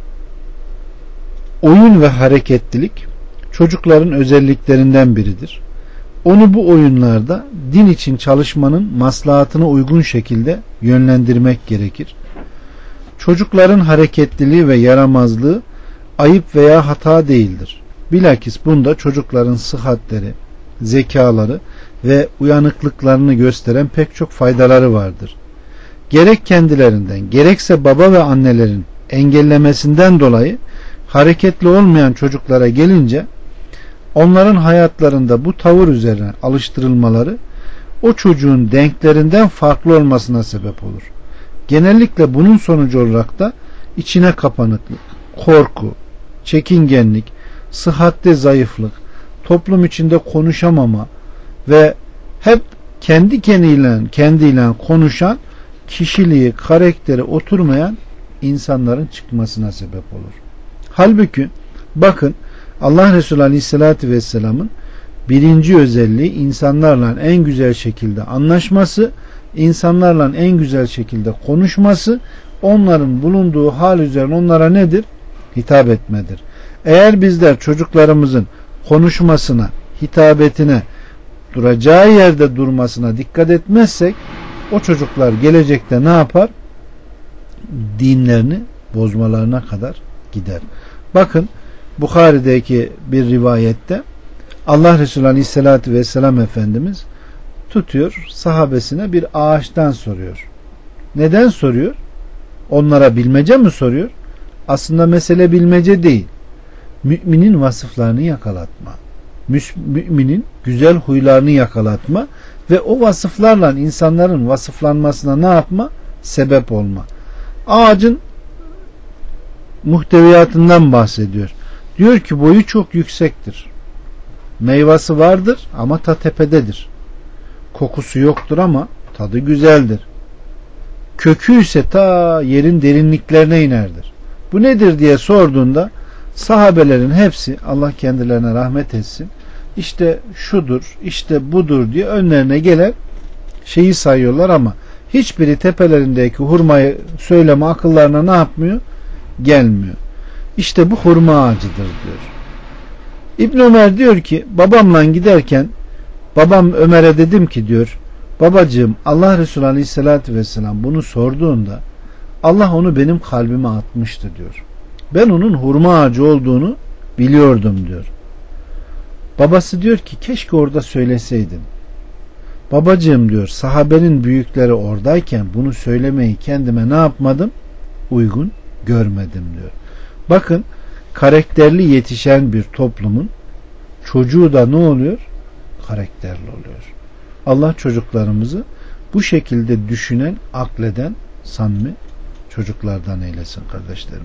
oyun ve hareketlilik çocukların özelliklerinden biridir. Onu bu oyunlarda din için çalışmanın maslahatına uygun şekilde yönlendirmek gerekir. Çocukların hareketliliği ve yaramazlığı ayıp veya hata değildir. Bilakis bunda çocukların sıhhatleri, zekaları ve uyanıklıklarını gösteren pek çok faydaları vardır. Gerek kendilerinden, gerekse baba ve annelerin engellemesinden dolayı hareketli olmayan çocuklara gelince, onların hayatlarında bu tavır üzerine alıştırılmaları o çocuğun denklerinden farklı olmasına sebep olur. Genellikle bunun sonucu olarak da içine kapanıklık, korku, çekingenlik, sıhhatte zayıflık, toplum içinde konuşamama ve hep kendi kendiyle, kendiyle konuşan, kişiliği, karakteri oturmayan insanların çıkmasına sebep olur. Halbuki bakın, Allah Resulü Aleyhisselatü Vesselam'ın birinci özelliği insanlarla en güzel şekilde anlaşması, insanlarla en güzel şekilde konuşması, onların bulunduğu hal üzerine onlara nedir? Hitap etmedir. Eğer bizler çocuklarımızın konuşmasına, hitabetine, duracağı yerde durmasına dikkat etmezsek, o çocuklar gelecekte ne yapar? Dinlerini bozmalarına kadar gider. Bakın, Bukhari'deki bir rivayette Allah Resulü Aleyhisselatü Vesselam Efendimiz tutuyor, sahabesine bir ağaçtan soruyor. Neden soruyor? Onlara bilmece mi soruyor? Aslında mesele bilmece değil. Müminin vasıflarını yakalatma. Müminin güzel huylarını yakalatma ve o vasıflarla insanların vasıflanmasına ne yapma? Sebep olma. Ağacın muhteviyatından bahsediyor. Diyor ki boyu çok yüksektir. Meyvesi vardır ama ta tepededir. Kokusu yoktur ama tadı güzeldir. Kökü ise ta yerin derinliklerine inerdir. Bu nedir diye sorduğunda sahabelerin hepsi, Allah kendilerine rahmet etsin, işte şudur, işte budur diye önlerine gelen şeyi sayıyorlar ama hiçbiri tepelerindeki hurmayı söyleme akıllarına ne yapmıyor? Gelmiyor. İşte bu hurma ağacıdır diyor. İbn Ömer diyor ki, babamla giderken babam Ömer'e dedim ki diyor, babacığım, Allah Resulü Aleyhisselatü Vesselam bunu sorduğunda Allah onu benim kalbime atmıştı diyor. Ben onun hurma ağacı olduğunu biliyordum diyor. Babası diyor ki, keşke orada söyleseydin. Babacığım diyor, sahabenin büyükleri oradayken bunu söylemeyi kendime ne yapmadım? Uygun görmedim diyor. Bakın, karakterli yetişen bir toplumun çocuğu da ne oluyor? Karakterli oluyor. Allah çocuklarımızı bu şekilde düşünen, akleden, samimi çocuklardan eylesin kardeşlerim.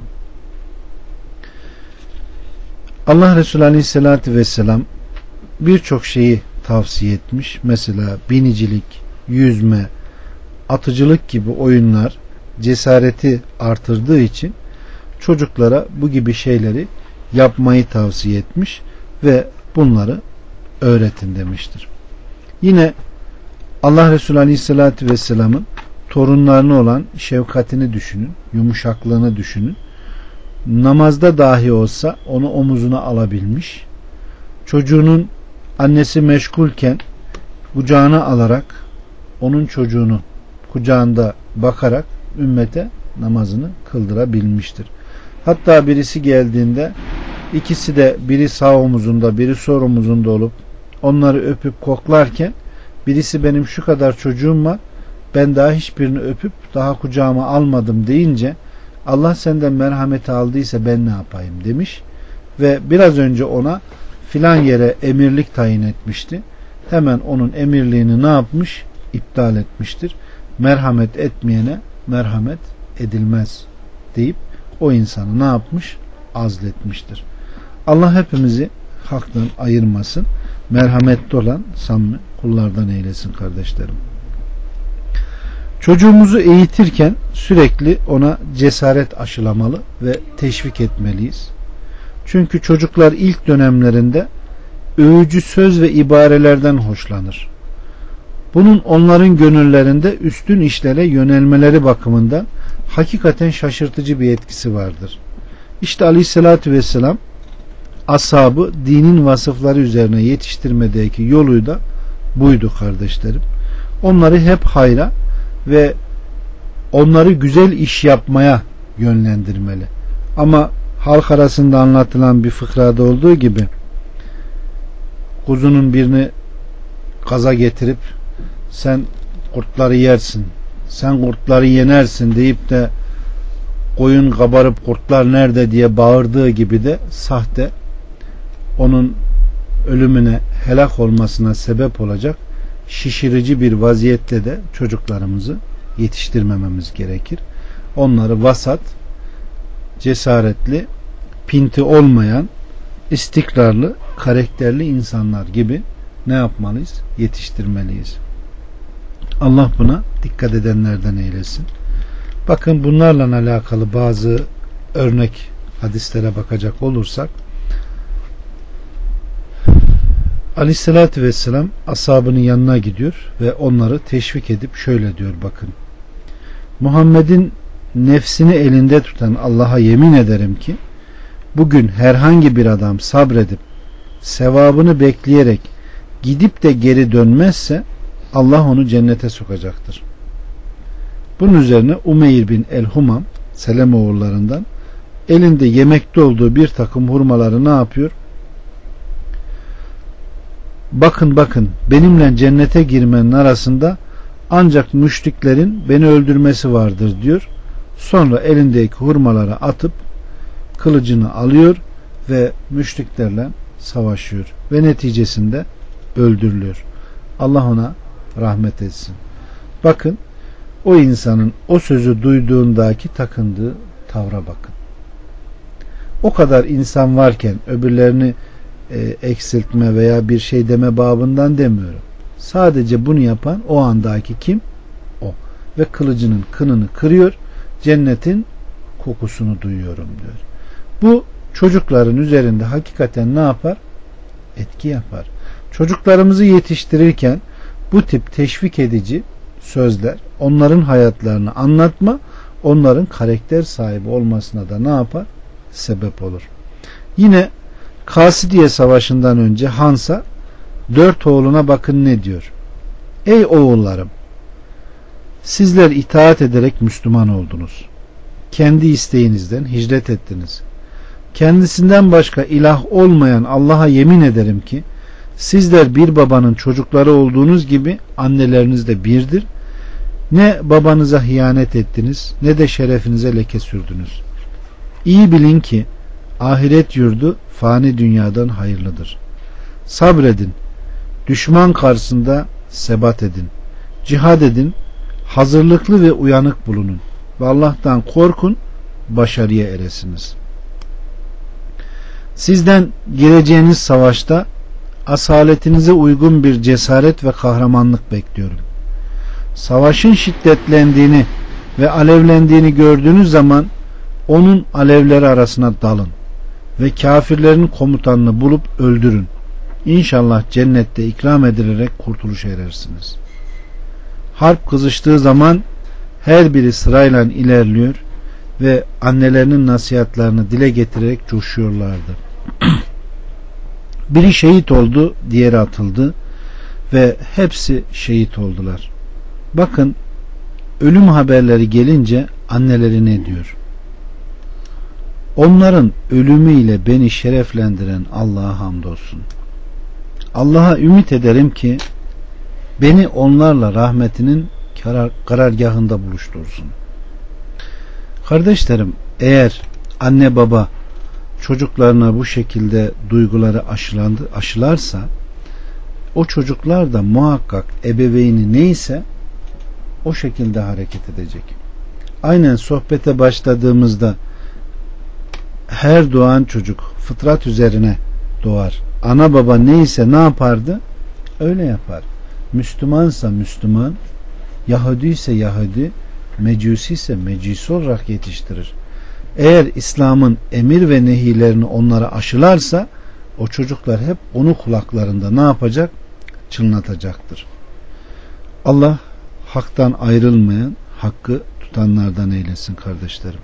Allah Resulü Aleyhisselatü Vesselam birçok şeyi tavsiye etmiş. Mesela binicilik, yüzme, atıcılık gibi oyunlar cesareti artırdığı için çocuklara bu gibi şeyleri yapmayı tavsiye etmiş ve bunları öğretin demiştir. Yine Allah Resulü Aleyhisselatü Vesselam'ın torunlarına olan şefkatini düşünün, yumuşaklığını düşünün. Namazda dahi olsa onu omuzuna alabilmiş. Çocuğunun annesi meşgulken kucağına alarak onun çocuğunu kucağında bakarak ümmete namazını kıldırabilmiştir. Hatta birisi geldiğinde ikisi de biri sağ omuzunda biri sol omuzunda olup onları öpüp koklarken birisi benim şu kadar çocuğum var, ben daha hiçbirini öpüp daha kucağıma almadım deyince Allah senden merhameti aldıysa ben ne yapayım demiş ve biraz önce ona filan yere emirlik tayin etmişti. Hemen onun emirliğini ne yapmış? İptal etmiştir. Merhamet etmeyene merhamet edilmez deyip o insanı ne yapmış? Azletmiştir. Allah hepimizi haktan ayırmasın. Merhametli olan samimi kullardan eylesin kardeşlerim. Çocuğumuzu eğitirken sürekli ona cesaret aşılamalı ve teşvik etmeliyiz. Çünkü çocuklar ilk dönemlerinde övücü söz ve ibarelerden hoşlanır. Bunun onların gönüllerinde üstün işlere yönelmeleri bakımından hakikaten şaşırtıcı bir etkisi vardır. İşte Aleyhisselatü Vesselam ashabı dinin vasıfları üzerine yetiştirmedeki yolu da buydu kardeşlerim. Onları hep hayra ve onları güzel iş yapmaya yönlendirmeli. Ama halk arasında anlatılan bir fıkrada olduğu gibi kuzunun birini gaza getirip sen kurtları yersin, sen kurtları yenersin deyip de koyun kabarıp kurtlar nerede diye bağırdığı gibi de sahte onun ölümüne, helak olmasına sebep olacak şişirici bir vaziyette de çocuklarımızı yetiştirmememiz gerekir. Onları vasat, cesaretli, pinti olmayan, istikrarlı, karakterli insanlar gibi ne yapmalıyız? Yetiştirmeliyiz. Allah buna dikkat edenlerden eylesin. Bakın, bunlarla alakalı bazı örnek hadislere bakacak olursak Aleyhissalatü Vesselam ashabının yanına gidiyor ve onları teşvik edip şöyle diyor, bakın, Muhammed'in nefsini elinde tutan Allah'a yemin ederim ki bugün herhangi bir adam sabredip sevabını bekleyerek gidip de geri dönmezse Allah onu cennete sokacaktır. Bunun üzerine Umeyr bin el-Humam Selemoğullarından elinde yemekte olduğu bir takım hurmaları ne yapıyor? Bakın bakın, benimle cennete girmenin arasında ancak müşriklerin beni öldürmesi vardır diyor. Sonra elindeki hurmaları atıp kılıcını alıyor ve müşriklerle savaşıyor ve neticesinde öldürülüyor. Allah ona rahmet etsin. Bakın, o insanın o sözü duyduğundaki takındığı tavra bakın. O kadar insan varken öbürlerini e, eksiltme veya bir şey deme babından demiyorum. Sadece bunu yapan o andaki kim? O. Ve kılıcının kınını kırıyor, cennetin kokusunu duyuyorum diyor. Bu çocukların üzerinde hakikaten ne yapar? Etki yapar. Çocuklarımızı yetiştirirken bu tip teşvik edici sözler, onların hayatlarını anlatma, onların karakter sahibi olmasına da ne yapar? Sebep olur. Yine Kasidiye Savaşı'ndan önce Hansa dört oğluna bakın ne diyor? Ey oğullarım, sizler itaat ederek Müslüman oldunuz. Kendi isteğinizden hicret ettiniz. Kendisinden başka ilah olmayan Allah'a yemin ederim ki Sizler bir babanın çocukları olduğunuz gibi anneleriniz de birdir. Ne babanıza hıyanet ettiniz ne de şerefinize leke sürdünüz. İyi bilin ki ahiret yurdu fani dünyadan hayırlıdır. Sabredin. Düşman karşısında sebat edin. Cihad edin. Hazırlıklı ve uyanık bulunun. Ve Allah'tan korkun. Başarıya eresiniz. Sizden gireceğiniz savaşta asaletinize uygun bir cesaret ve kahramanlık bekliyorum. Savaşın şiddetlendiğini ve alevlendiğini gördüğünüz zaman onun alevleri arasına dalın ve kafirlerin komutanını bulup öldürün. İnşallah cennette ikram edilerek kurtuluşa erersiniz. Harp kızıştığı zaman her biri sırayla ilerliyor ve annelerinin nasihatlarını dile getirerek coşuyorlardı. Biri şehit oldu, diğeri atıldı ve hepsi şehit oldular. Bakın, ölüm haberleri gelince anneleri ne diyor? Onların ölümüyle beni şereflendiren Allah'a hamdolsun. Allah'a ümit ederim ki beni onlarla rahmetinin karar, karargahında buluştursun. Kardeşlerim, eğer anne baba çocuklarına bu şekilde duyguları aşılandı, aşılarsa o çocuklar da muhakkak ebeveyni neyse o şekilde hareket edecek. Aynen sohbete başladığımızda her doğan çocuk fıtrat üzerine doğar. Ana baba neyse ne yapardı? Öyle yapar. Müslümansa Müslüman, Yahudi ise Yahudi, Mecusi ise Mecusi olarak yetiştirir. Eğer İslam'ın emir ve nehilerini onlara aşılarsa o çocuklar hep onu kulaklarında ne yapacak? Çınlatacaktır. Allah haktan ayrılmayan, hakkı tutanlardan eylesin kardeşlerim.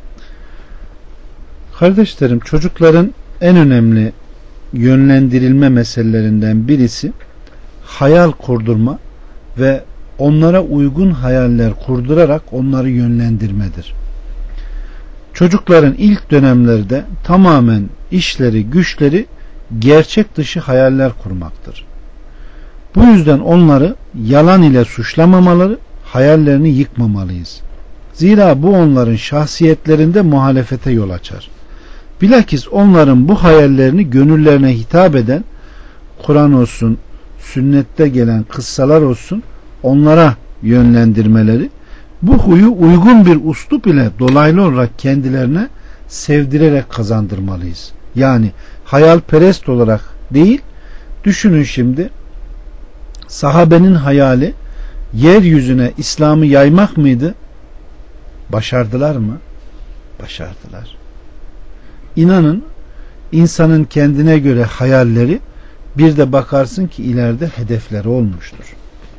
Kardeşlerim, çocukların en önemli yönlendirilme meselelerinden birisi hayal kurdurma ve onlara uygun hayaller kurdurarak onları yönlendirmedir. Çocukların ilk dönemlerde tamamen işleri, güçleri gerçek dışı hayaller kurmaktır. Bu yüzden onları yalan ile suçlamamaları, hayallerini yıkmamalıyız. Zira bu onların şahsiyetlerinde muhalefete yol açar. Bilakis onların bu hayallerini gönüllerine hitap eden Kur'an olsun, sünnette gelen kıssalar olsun onlara yönlendirmeleri, bu huyu uygun bir uslup ile dolaylı olarak kendilerine sevdirerek kazandırmalıyız. Yani hayalperest olarak değil, düşünün şimdi, sahabenin hayali yeryüzüne İslam'ı yaymak mıydı? Başardılar mı? Başardılar. İnanın, insanın kendine göre hayalleri bir de bakarsın ki ileride hedefleri olmuştur.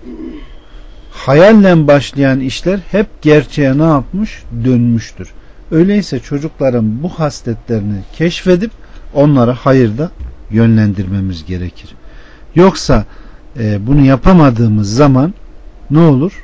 Hayalle başlayan işler hep gerçeğe ne yapmış? Dönmüştür. Öyleyse çocukların bu hasletlerini keşfedip onları hayırda yönlendirmemiz gerekir. Yoksa e, bunu yapamadığımız zaman ne olur?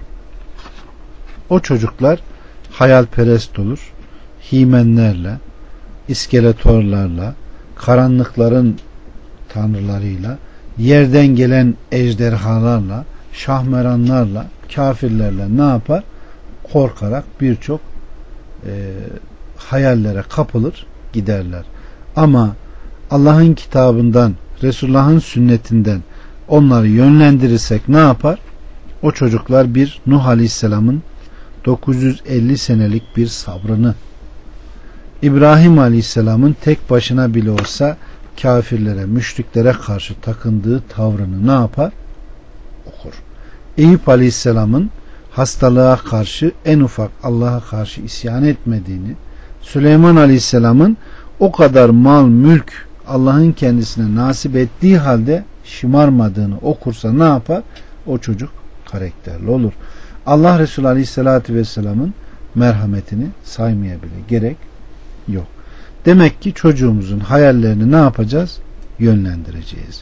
O çocuklar hayalperest olur. Himenlerle, iskeletorlarla, karanlıkların tanrılarıyla, yerden gelen ejderhalarla, şahmeranlarla, kafirlerle ne yapar? Korkarak birçok e, hayallere kapılır giderler. Ama Allah'ın kitabından, Resulullah'ın sünnetinden onları yönlendirirsek ne yapar? O çocuklar bir Nuh Aleyhisselam'ın dokuz yüz elli senelik bir sabrını, İbrahim Aleyhisselam'ın tek başına bile olsa kafirlere, müşriklere karşı takındığı tavrını ne yapar? Okur. Eyüp Aleyhisselam'ın hastalığa karşı en ufak Allah'a karşı isyan etmediğini, Süleyman Aleyhisselam'ın o kadar mal, mülk Allah'ın kendisine nasip ettiği halde şımarmadığını okursa ne yapar? O çocuk karakterli olur. Allah Resulü Aleyhisselatü Vesselam'ın merhametini saymaya bile gerek yok. Demek ki çocuğumuzun hayallerini ne yapacağız? Yönlendireceğiz.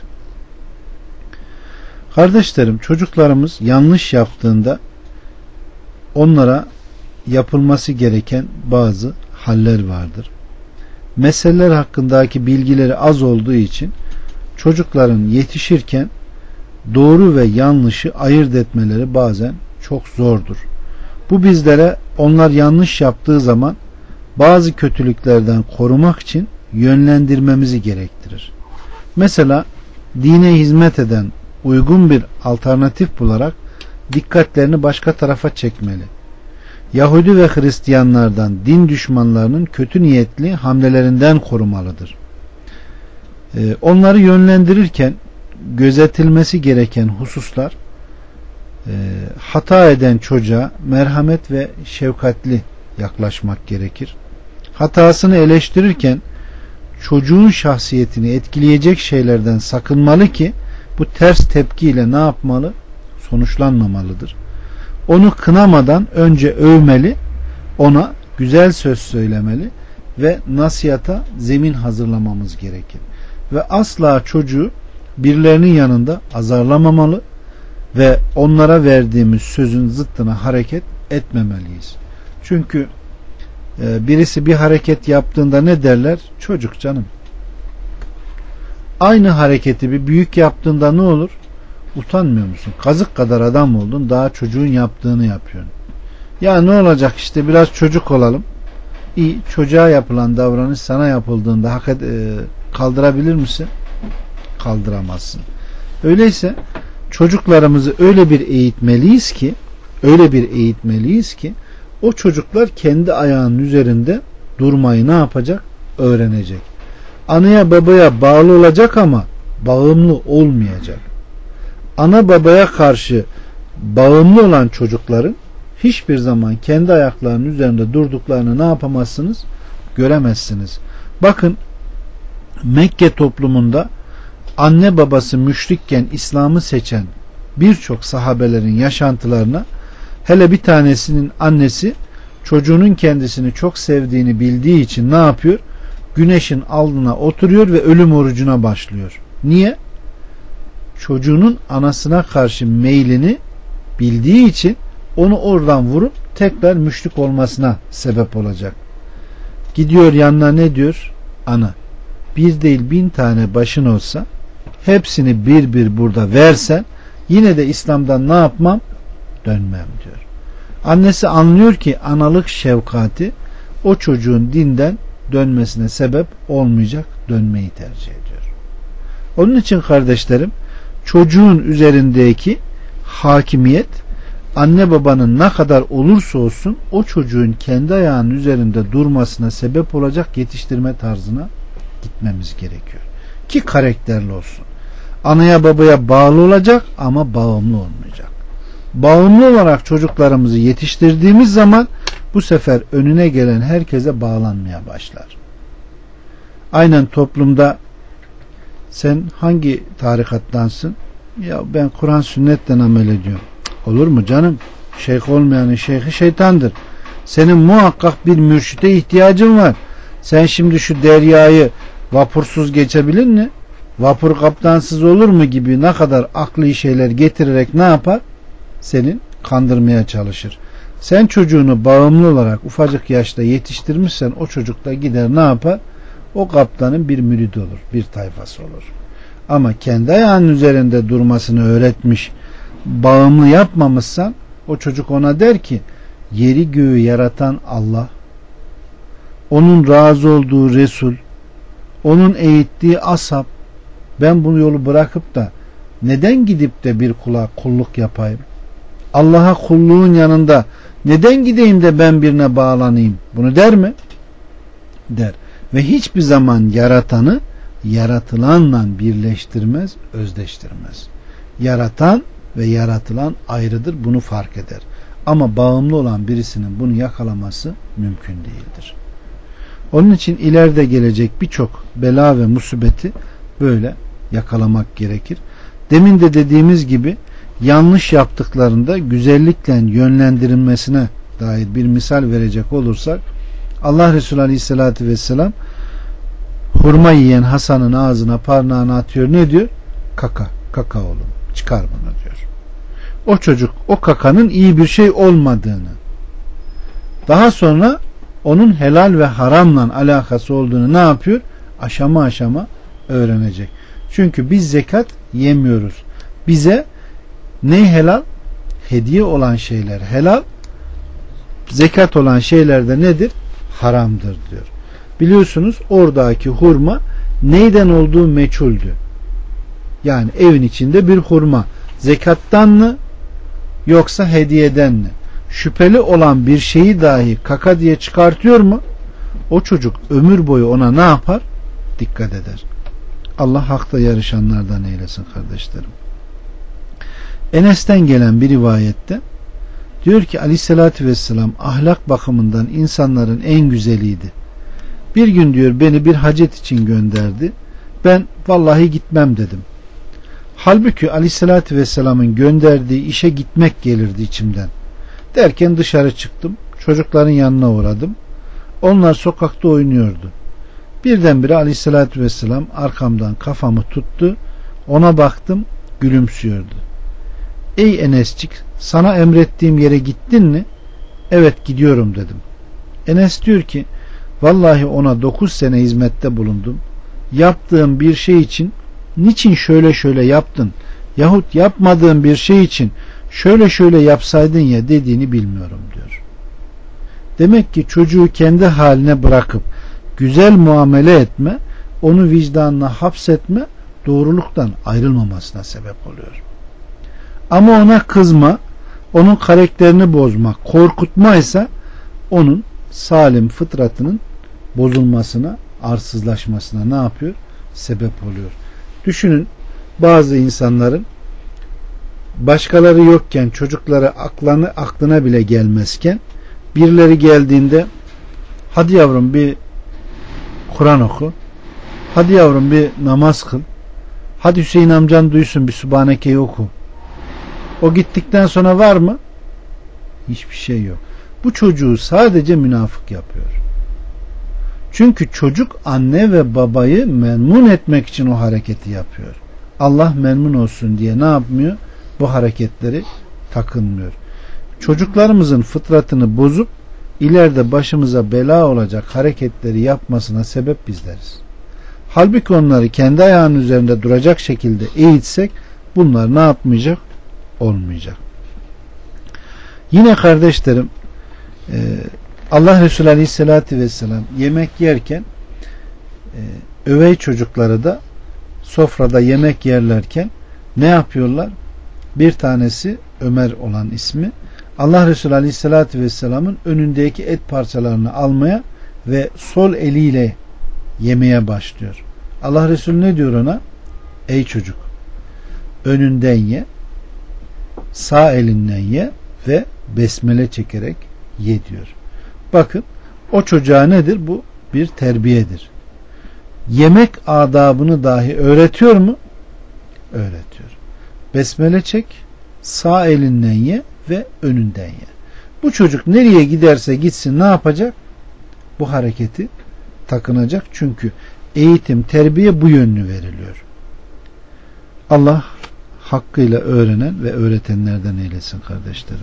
Kardeşlerim, çocuklarımız yanlış yaptığında onlara yapılması gereken bazı haller vardır. Meseleler hakkındaki bilgileri az olduğu için çocukların yetişirken doğru ve yanlışı ayırt etmeleri bazen çok zordur. Bu bizlere onlar yanlış yaptığı zaman bazı kötülüklerden korumak için yönlendirmemizi gerektirir. Mesela dine hizmet eden uygun bir alternatif bularak dikkatlerini başka tarafa çekmeli. Yahudi ve Hristiyanlardan, din düşmanlarının kötü niyetli hamlelerinden korumalıdır. Ee, onları yönlendirirken gözetilmesi gereken hususlar, e, hata eden çocuğa merhamet ve şefkatli yaklaşmak gerekir. Hatasını eleştirirken çocuğun şahsiyetini etkileyecek şeylerden sakınmalı ki bu ters tepkiyle ne yapmalı? Sonuçlanmamalıdır. Onu kınamadan önce övmeli, ona güzel söz söylemeli ve nasihata zemin hazırlamamız gerekir. Ve asla çocuğu birilerinin yanında azarlamamalı ve onlara verdiğimiz sözün zıttına hareket etmemeliyiz. Çünkü e, birisi bir hareket yaptığında ne derler? Çocuk canım. Aynı hareketi bir büyük yaptığında ne olur? Utanmıyor musun? Kazık kadar adam oldun, daha çocuğun yaptığını yapıyorsun. Ya ne olacak işte, biraz çocuk olalım. İyi, çocuğa yapılan davranış sana yapıldığında hak ed- e, kaldırabilir misin? Kaldıramazsın. Öyleyse çocuklarımızı öyle bir eğitmeliyiz ki, öyle bir eğitmeliyiz ki o çocuklar kendi ayağının üzerinde durmayı ne yapacak? Öğrenecek. Anaya babaya bağlı olacak ama bağımlı olmayacak. Ana babaya karşı bağımlı olan çocukların hiçbir zaman kendi ayaklarının üzerinde durduklarını ne yapamazsınız? Göremezsiniz. Bakın, Mekke toplumunda anne babası müşrikken İslam'ı seçen birçok sahabelerin yaşantılarına, hele bir tanesinin annesi çocuğunun kendisini çok sevdiğini bildiği için ne yapıyor? Güneşin alnına oturuyor ve ölüm orucuna başlıyor. Niye? Çocuğunun anasına karşı meylini bildiği için onu oradan vurup tekrar müşrik olmasına sebep olacak. Gidiyor yanına, ne diyor? Ana, bir değil bin tane başın olsa hepsini bir bir burada versen yine de İslam'dan ne yapmam? Dönmem diyor. Annesi anlıyor ki analık şefkati o çocuğun dinden dönmesine sebep olmayacak, dönmeyi tercih ediyor. Onun için kardeşlerim, çocuğun üzerindeki hakimiyet anne babanın ne kadar olursa olsun o çocuğun kendi ayağının üzerinde durmasına sebep olacak yetiştirme tarzına gitmemiz gerekiyor. Ki karakterli olsun. Anaya babaya bağlı olacak ama bağımlı olmayacak. Bağımlı olarak çocuklarımızı yetiştirdiğimiz zaman bu sefer önüne gelen herkese bağlanmaya başlar. Aynen toplumda sen hangi tarikattansın? Ya ben Kur'an sünnetten amel ediyorum. Olur mu canım? Şeyh olmayanın şeyhi şeytandır. Senin muhakkak bir mürşide ihtiyacın var. Sen şimdi şu deryayı vapursuz geçebilir mi? Vapur kaptansız olur mu gibi ne kadar akli şeyler getirerek ne yapar? Senin kandırmaya çalışır. Sen çocuğunu bağımlı olarak ufacık yaşta yetiştirmişsen o çocuk da gider ne yapar? O kaptanın bir müridi olur, bir tayfası olur. Ama kendi ayağının üzerinde durmasını öğretmiş, bağımlı yapmamışsan o çocuk ona der ki yeri göğü yaratan Allah, onun razı olduğu Resul, onun eğittiği ashab, ben bu yolu bırakıp da neden gidip de bir kula kulluk yapayım? Allah'a kulluğun yanında neden gideyim de ben birine bağlanayım? Bunu der mi? Der. Ve hiçbir zaman yaratanı yaratılanla birleştirmez, özdeştirmez. Yaratan ve yaratılan ayrıdır, bunu fark eder. Ama bağımlı olan birisinin bunu yakalaması mümkün değildir. Onun için ileride gelecek birçok bela ve musibeti böyle yakalamak gerekir. Demin de dediğimiz gibi yanlış yaptıklarında güzellikle yönlendirilmesine dair bir misal verecek olursak, Allah Resulü Aleyhisselatü Vesselam hurma yiyen Hasan'ın ağzına parmağını atıyor. Ne diyor? Kaka, kaka oğlum, çıkar bunu diyor. O çocuk o kakanın iyi bir şey olmadığını, daha sonra onun helal ve haramla alakası olduğunu ne yapıyor? Aşama aşama öğrenecek. Çünkü biz zekat yemiyoruz. Bize ne helal? Hediye olan şeyler helal. Zekat olan şeyler de nedir? Haramdır diyor. Biliyorsunuz oradaki hurma neyden olduğu meçhuldü. Yani evin içinde bir hurma zekattan mı yoksa hediyeden mi? Şüpheli olan bir şeyi dahi kaka diye çıkartıyor mu? O çocuk ömür boyu ona ne yapar? Dikkat eder. Allah hakta yarışanlardan eylesin kardeşlerim. Enes'ten gelen bir rivayette diyor ki Aleyhisselatü Vesselam ahlak bakımından insanların en güzeliydi. Bir gün diyor beni bir hacet için gönderdi. Ben vallahi gitmem dedim. Halbuki Aleyhisselatü Vesselam'ın gönderdiği işe gitmek gelirdi içimden. Derken dışarı çıktım. Çocukların yanına uğradım. Onlar sokakta oynuyordu. Birdenbire Aleyhisselatü Vesselam arkamdan kafamı tuttu. Ona baktım, gülümsüyordu. Ey Enescik, sana emrettiğim yere gittin mi? Evet gidiyorum dedim. Enes diyor ki vallahi ona dokuz sene hizmette bulundum. Yaptığım bir şey için niçin şöyle şöyle yaptın yahut yapmadığın bir şey için şöyle şöyle yapsaydın ya dediğini bilmiyorum diyor. Demek ki çocuğu kendi haline bırakıp güzel muamele etme, onu vicdanına hapsetme doğruluktan ayrılmamasına sebep oluyor. Ama ona kızma, onun karakterini bozma, korkutma ise onun salim fıtratının bozulmasına, arsızlaşmasına ne yapıyor? Sebep oluyor. Düşünün bazı insanların başkaları yokken çocukları aklını, aklına bile gelmezken birileri geldiğinde hadi yavrum bir Kur'an oku, hadi yavrum bir namaz kıl, hadi Hüseyin amcan duysun bir Sübhaneke'yi oku. O gittikten sonra var mı? Hiçbir şey yok. Bu çocuğu sadece münafık yapıyor. Çünkü çocuk anne ve babayı memnun etmek için o hareketi yapıyor. Allah memnun olsun diye ne yapmıyor? Bu hareketleri takınmıyor. Çocuklarımızın fıtratını bozup ileride başımıza bela olacak hareketleri yapmasına sebep bizleriz. Halbuki onları kendi ayağının üzerinde duracak şekilde eğitsek bunlar ne yapmayacak? Olmayacak. Yine kardeşlerim Allah Resulü Aleyhisselatü Vesselam yemek yerken övey çocukları da sofrada yemek yerlerken ne yapıyorlar? Bir tanesi Ömer olan ismi Allah Resulü Aleyhisselatü Vesselam'ın önündeki et parçalarını almaya ve sol eliyle yemeye başlıyor. Allah Resulü ne diyor ona? Ey çocuk, önünden ye, sağ elinden ye ve besmele çekerek ye diyor. Bakın o çocuğa nedir? Bu bir terbiyedir. Yemek adabını dahi öğretiyor mu? Öğretiyor. Besmele çek, sağ elinden ye ve önünden ye. Bu çocuk nereye giderse gitsin ne yapacak? Bu hareketi takınacak. Çünkü eğitim, terbiye bu yönlü veriliyor. Allah hakkıyla öğrenen ve öğretenlerden eylesin kardeşlerim.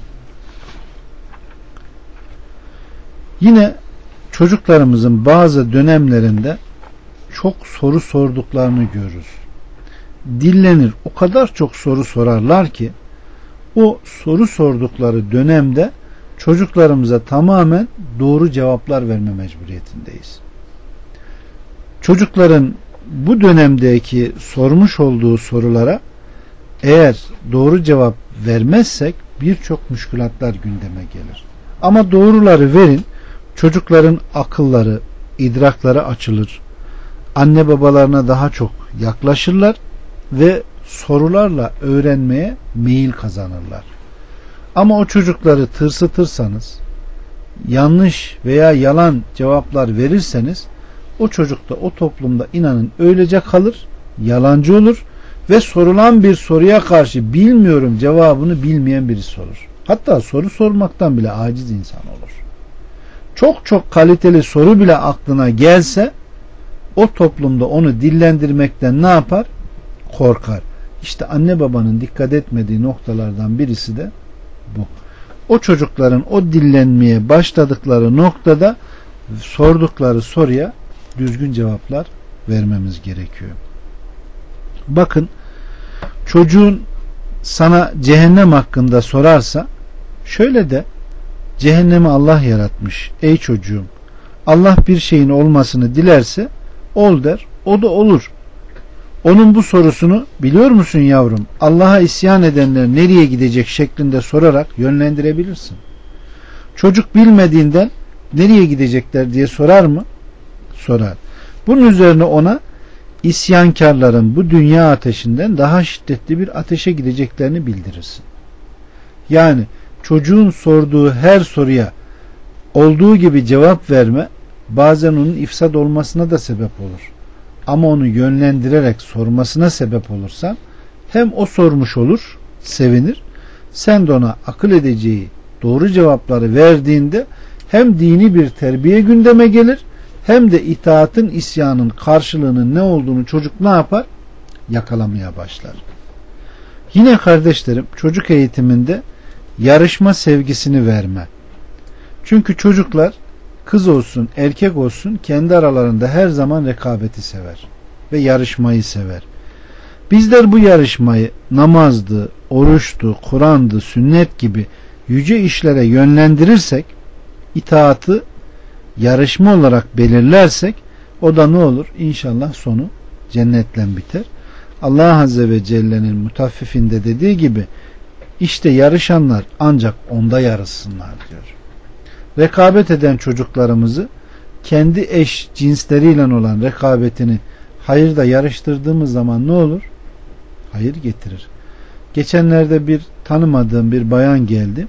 Yine çocuklarımızın bazı dönemlerinde çok soru sorduklarını görürüz. Dillenir, o kadar çok soru sorarlar ki o soru sordukları dönemde çocuklarımıza tamamen doğru cevaplar verme mecburiyetindeyiz. Çocukların bu dönemdeki sormuş olduğu sorulara eğer doğru cevap vermezsek birçok müşkülatlar gündeme gelir. Ama doğruları verin, çocukların akılları, idrakları açılır. Anne babalarına daha çok yaklaşırlar ve sorularla öğrenmeye meyil kazanırlar. Ama o çocukları tırsıtırsanız, yanlış veya yalan cevaplar verirseniz o çocuk da o toplumda inanın öylece kalır, yalancı olur ve sorulan bir soruya karşı bilmiyorum cevabını bilmeyen birisi olur. Hatta soru sormaktan bile aciz insan olur. Çok çok kaliteli soru bile aklına gelse o toplumda onu dillendirmekten ne yapar? Korkar. İşte anne babanın dikkat etmediği noktalardan birisi de bu. O çocukların o dillenmeye başladıkları noktada sordukları soruya düzgün cevaplar vermemiz gerekiyor. Bakın, çocuğun sana cehennem hakkında sorarsa şöyle de, cehennemi Allah yaratmış. Ey çocuğum, Allah bir şeyin olmasını dilerse ol der, o da olur. Onun bu sorusunu biliyor musun yavrum, Allah'a isyan edenler nereye gidecek şeklinde sorarak yönlendirebilirsin. Çocuk bilmediğinden nereye gidecekler diye sorar mı? Sorar. Bunun üzerine ona isyankarların bu dünya ateşinden daha şiddetli bir ateşe gideceklerini bildirirsin. Yani çocuğun sorduğu her soruya olduğu gibi cevap verme bazen onun ifsad olmasına da sebep olur. Ama onu yönlendirerek sormasına sebep olursan hem o sormuş olur, sevinir, sen de ona akıl edeceği doğru cevapları verdiğinde hem dini bir terbiye gündeme gelir, hem de itaatın, isyanın karşılığının ne olduğunu çocuk ne yapar? Yakalamaya başlar. Yine kardeşlerim, çocuk eğitiminde yarışma sevgisini verme. Çünkü çocuklar kız olsun, erkek olsun kendi aralarında her zaman rekabeti sever ve yarışmayı sever. Bizler bu yarışmayı namazdı, oruçtu, Kur'an'dı, sünnet gibi yüce işlere yönlendirirsek, itaatı yarışma olarak belirlersek, o da ne olur? İnşallah sonu cennetle biter. Allah Azze ve Celle'nin Mutaffifinde dediği gibi, işte yarışanlar ancak onda yarışsınlar diyor. Rekabet eden çocuklarımızı kendi eş cinsleriyle olan rekabetini hayırda yarıştırdığımız zaman ne olur? Hayır getirir. Geçenlerde bir tanımadığım bir bayan geldi.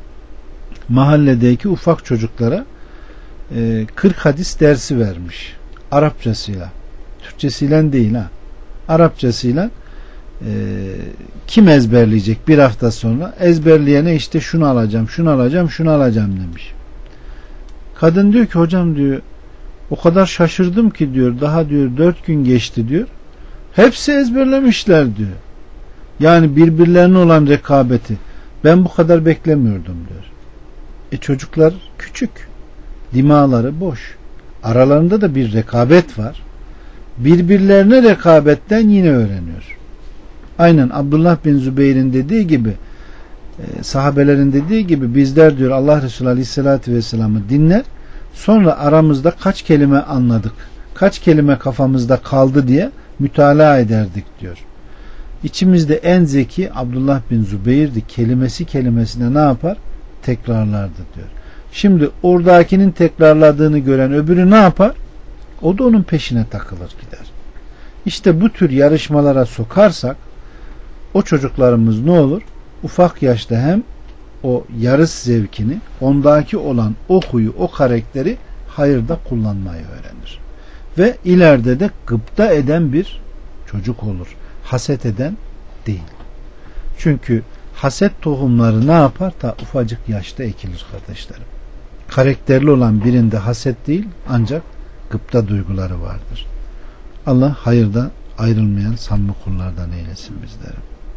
Mahalledeki ufak çocuklara kırk hadis dersi vermiş. Arapçasıyla. Türkçesiyle değil ha. Arapçasıyla e, kim ezberleyecek bir hafta sonra? Ezberleyene işte şunu alacağım, şunu alacağım, şunu alacağım demiş. Kadın diyor ki hocam diyor, o kadar şaşırdım ki diyor, daha diyor dört gün geçti diyor. Hepsi ezberlemişler diyor. Yani birbirlerine olan rekabeti ben bu kadar beklemiyordum diyor. E çocuklar küçük. Dimağları boş. Aralarında da bir rekabet var. Birbirlerine rekabetten yine öğreniyor. Aynen Abdullah bin Zübeyir'in dediği gibi, e, sahabelerin dediği gibi bizler diyor Allah Resulü Aleyhisselatü Vesselam'ı dinler, sonra aramızda kaç kelime anladık, kaç kelime kafamızda kaldı diye mütalaa ederdik diyor. İçimizde en zeki Abdullah bin Zübeyir'di. Kelimesi kelimesine ne yapar? Tekrarlardı diyor. Şimdi oradakinin tekrarladığını gören öbürü ne yapar? O da onun peşine takılır gider. İşte bu tür yarışmalara sokarsak o çocuklarımız ne olur? Ufak yaşta hem o yarış zevkini, ondaki olan o huyu, o karakteri hayırda kullanmayı öğrenir. Ve ileride de gıpta eden bir çocuk olur. Haset eden değil. Çünkü haset tohumları ne yapar? Ta ufacık yaşta ekilir kardeşlerim. Karakterli olan birinde haset değil, ancak gıpta duyguları vardır. Allah hayırda ayrılmayan samimi kullardan eylesin bizleri.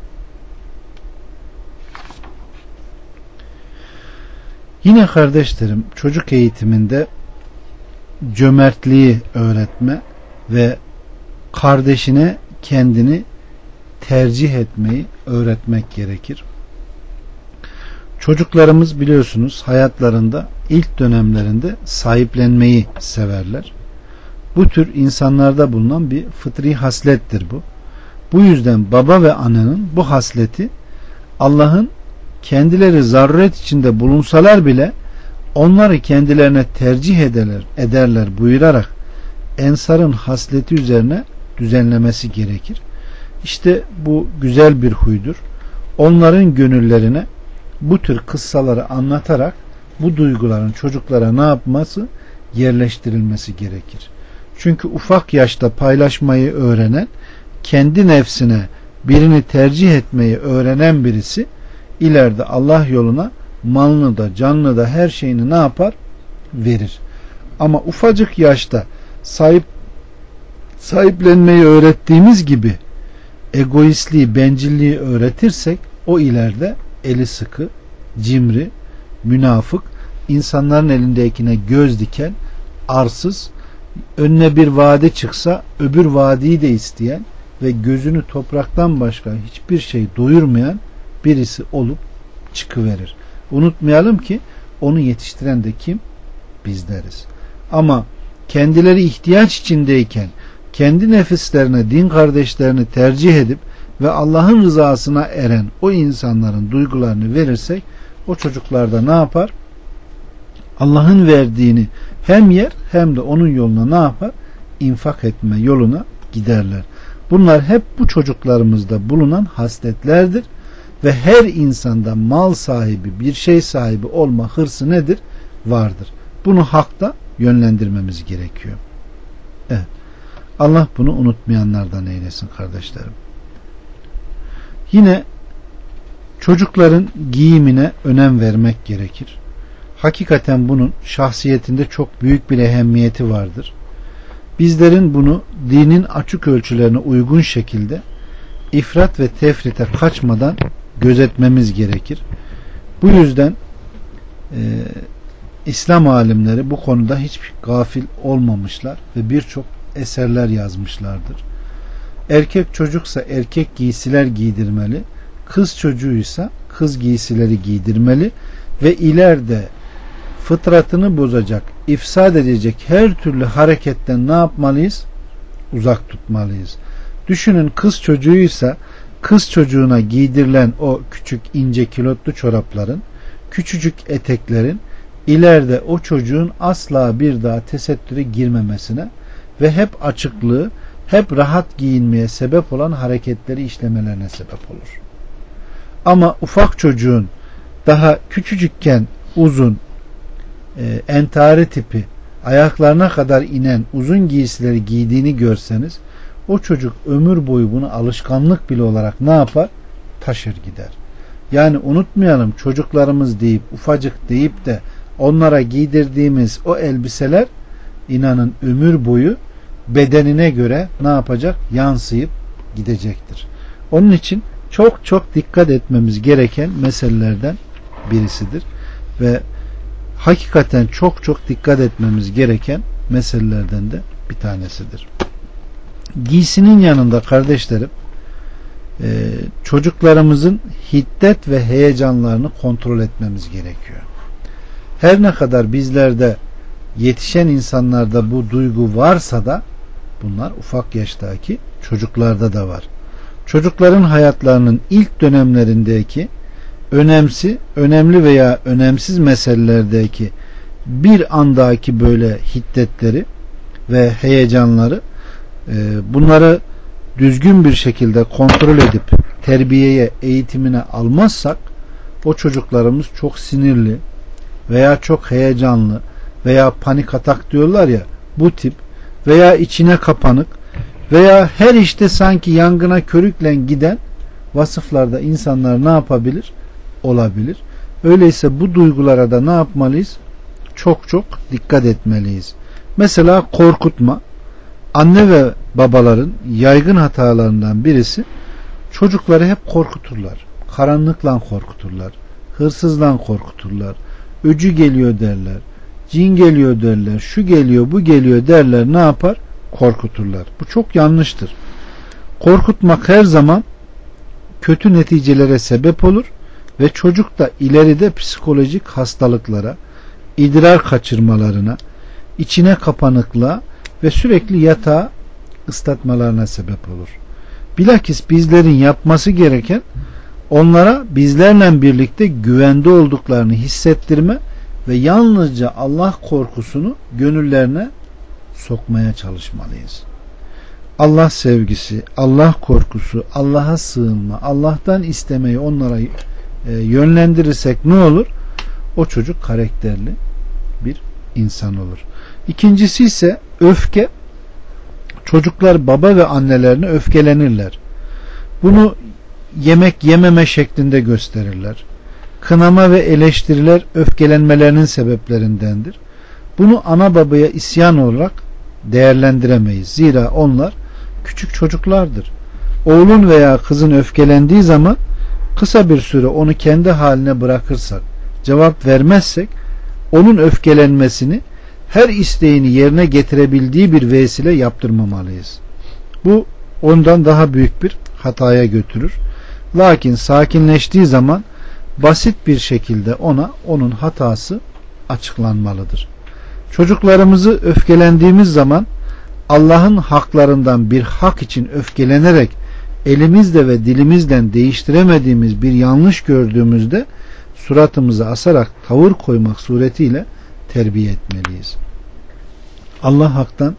Yine kardeşlerim, çocuk eğitiminde cömertliği öğretme ve kardeşine kendini tercih etmeyi öğretmek gerekir. Çocuklarımız biliyorsunuz hayatlarında ilk dönemlerinde sahiplenmeyi severler. Bu tür insanlarda bulunan bir fıtri haslettir bu. Bu yüzden baba ve annenin bu hasleti Allah'ın kendileri zaruret içinde bulunsalar bile onları kendilerine tercih ederler, ederler buyurarak ensarın hasleti üzerine düzenlemesi gerekir. İşte bu güzel bir huydur. Onların gönüllerine bu tür kıssaları anlatarak bu duyguların çocuklara ne yapması? Yerleştirilmesi gerekir. Çünkü ufak yaşta paylaşmayı öğrenen, kendi nefsine birini tercih etmeyi öğrenen birisi ileride Allah yoluna malını da canını da her şeyini ne yapar? Verir. Ama ufacık yaşta sahip sahiplenmeyi öğrettiğimiz gibi egoistliği, bencilliği öğretirsek o ileride eli sıkı, cimri, münafık, insanların elindekine göz diken, arsız, önüne bir vade çıksa öbür vadiyi de isteyen, ve gözünü topraktan başka hiçbir şey doyurmayan birisi olup çıkıverir. Unutmayalım ki onu yetiştiren de kim? Bizleriz. Ama kendileri ihtiyaç içindeyken kendi nefislerine, din kardeşlerini tercih edip ve Allah'ın rızasına eren o insanların duygularını verirsek o çocuklar da ne yapar? Allah'ın verdiğini hem yer hem de onun yoluna ne yapar? İnfak etme yoluna giderler. Bunlar hep bu çocuklarımızda bulunan hasletlerdir ve her insanda mal sahibi, bir şey sahibi olma hırsı nedir? Vardır. Bunu hakta yönlendirmemiz gerekiyor. Evet. Allah bunu unutmayanlardan eylesin kardeşlerim. Yine çocukların giyimine önem vermek gerekir. Hakikaten bunun şahsiyetinde çok büyük bir ehemmiyeti vardır. Bizlerin bunu dinin açık ölçülerine uygun şekilde ifrat ve tefrite kaçmadan gözetmemiz gerekir. Bu yüzden e, İslam alimleri bu konuda hiç gafil olmamışlar ve birçok eserler yazmışlardır. Erkek çocuksa erkek giysiler giydirmeli, kız çocuğuysa kız giysileri giydirmeli ve ileride fıtratını bozacak, ifsad edecek her türlü hareketten ne yapmalıyız? Uzak tutmalıyız. Düşünün, kız çocuğuysa kız çocuğuna giydirilen o küçük ince kilotlu çorapların, küçücük eteklerin ileride o çocuğun asla bir daha tesettüre girmemesine ve hep açıklığı, hep rahat giyinmeye sebep olan hareketleri işlemelerine sebep olur. Ama ufak çocuğun daha küçücükken uzun, e, entari tipi, ayaklarına kadar inen uzun giysileri giydiğini görseniz, o çocuk ömür boyu bunu alışkanlık bile olarak ne yapar? Taşır gider. Yani unutmayalım, çocuklarımız deyip, ufacık deyip de onlara giydirdiğimiz o elbiseler inanın ömür boyu bedenine göre ne yapacak? Yansıyıp gidecektir. Onun için çok çok dikkat etmemiz gereken meselelerden birisidir. Ve hakikaten çok çok dikkat etmemiz gereken meselelerden de bir tanesidir. Giysinin yanında kardeşlerim, çocuklarımızın hiddet ve heyecanlarını kontrol etmemiz gerekiyor. Her ne kadar bizlerde, yetişen insanlarda bu duygu varsa da bunlar ufak yaştaki çocuklarda da var. Çocukların hayatlarının ilk dönemlerindeki önemsi, önemli veya önemsiz meselelerdeki bir andaki böyle hiddetleri ve heyecanları, bunları düzgün bir şekilde kontrol edip terbiyeye, eğitimine almazsak o çocuklarımız çok sinirli veya çok heyecanlı veya panik atak diyorlar ya, bu tip veya içine kapanık veya her işte sanki yangına körükle giden vasıflarda insanlar ne yapabilir? Olabilir. Öyleyse bu duygulara da ne yapmalıyız? Çok çok dikkat etmeliyiz. Mesela korkutma. Anne ve babaların yaygın hatalarından birisi, çocukları hep korkuturlar. Karanlıkla korkuturlar. Hırsızla korkuturlar. Öcü geliyor derler. Cin geliyor derler. Şu geliyor, bu geliyor derler. Ne yapar? Korkuturlar. Bu çok yanlıştır. Korkutmak her zaman kötü neticelere sebep olur ve çocuk da ileride psikolojik hastalıklara, idrar kaçırmalarına, içine kapanıklığa ve sürekli yatağa ıslatmalarına sebep olur. Bilakis bizlerin yapması gereken, onlara bizlerle birlikte güvende olduklarını hissettirme ve yalnızca Allah korkusunu gönüllerine sokmaya çalışmalıyız. Allah sevgisi, Allah korkusu, Allah'a sığınma, Allah'tan istemeyi onlara e, yönlendirirsek ne olur? O çocuk karakterli bir insan olur. İkincisi ise öfke. Çocuklar baba ve annelerine öfkelenirler. Bunu yemek yememe şeklinde gösterirler. Kınama ve eleştiriler öfkelenmelerinin sebeplerindendir. Bunu ana babaya isyan olarak değerlendiremeyiz. Zira onlar küçük çocuklardır. Oğlun veya kızın öfkelendiği zaman kısa bir süre onu kendi haline bırakırsak, cevap vermezsek, onun öfkelenmesini, her isteğini yerine getirebildiği bir vesile yaptırmamalıyız. Bu ondan daha büyük bir hataya götürür. Lakin sakinleştiği zaman basit bir şekilde ona onun hatası açıklanmalıdır. Çocuklarımızı öfkelendiğimiz zaman Allah'ın haklarından bir hak için öfkelenerek elimizle ve dilimizle değiştiremediğimiz bir yanlış gördüğümüzde suratımızı asarak tavır koymak suretiyle terbiye etmeliyiz. Allah haktan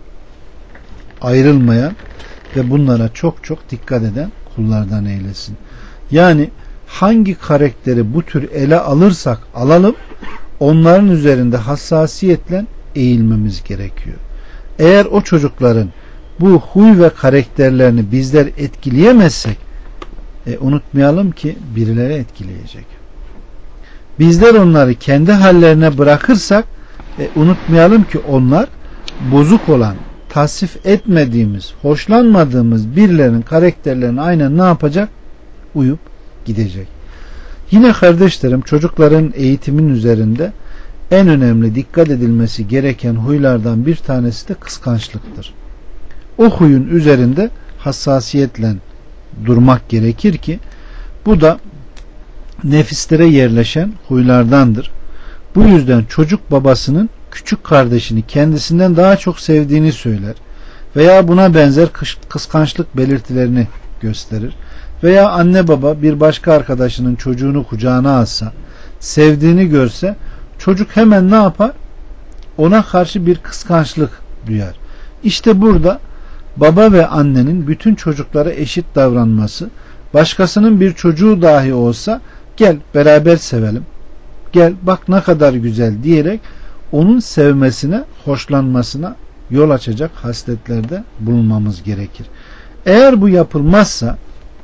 ayrılmayan ve bunlara çok çok dikkat eden kullardan eylesin. Yani hangi karakteri bu tür ele alırsak alalım, onların üzerinde hassasiyetle eğilmemiz gerekiyor. Eğer o çocukların bu huy ve karakterlerini bizler etkileyemezsek, e, unutmayalım ki birileri etkileyecek. Bizler onları kendi hallerine bırakırsak, e, unutmayalım ki onlar bozuk olan, tasvip etmediğimiz, hoşlanmadığımız birilerinin karakterlerini aynen ne yapacak? Uyup gidecek. Yine kardeşlerim, çocukların eğitimin üzerinde en önemli dikkat edilmesi gereken huylardan bir tanesi de kıskançlıktır. O huyun üzerinde hassasiyetle durmak gerekir ki bu da nefislere yerleşen huylardandır. Bu yüzden çocuk babasının küçük kardeşini kendisinden daha çok sevdiğini söyler veya buna benzer kıskançlık belirtilerini gösterir. Veya anne baba bir başka arkadaşının çocuğunu kucağına alsa, sevdiğini görse çocuk hemen ne yapar? Ona karşı bir kıskançlık duyar. İşte burada baba ve annenin bütün çocuklara eşit davranması, başkasının bir çocuğu dahi olsa gel beraber sevelim, gel bak ne kadar güzel diyerek onun sevmesine, hoşlanmasına yol açacak hasletlerde bulunmamız gerekir. Eğer bu yapılmazsa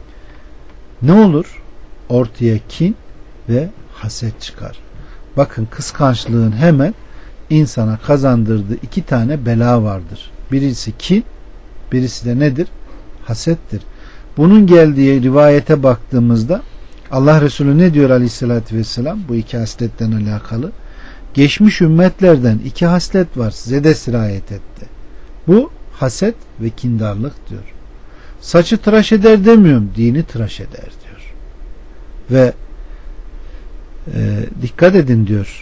ne olur? Ortaya kin ve haset çıkar. Bakın, kıskançlığın hemen insana kazandırdığı iki tane bela vardır. Birisi kin, birisi de nedir? Hasettir. Bunun geldiği rivayete baktığımızda Allah Resulü ne diyor aleyhissalatü vesselam bu iki hasletten alakalı? Geçmiş ümmetlerden iki haslet var, size de sirayet etti. Bu haset ve kindarlık diyor. Saçı tıraş eder demiyorum, dini tıraş eder diyor. Ve e, dikkat edin diyor.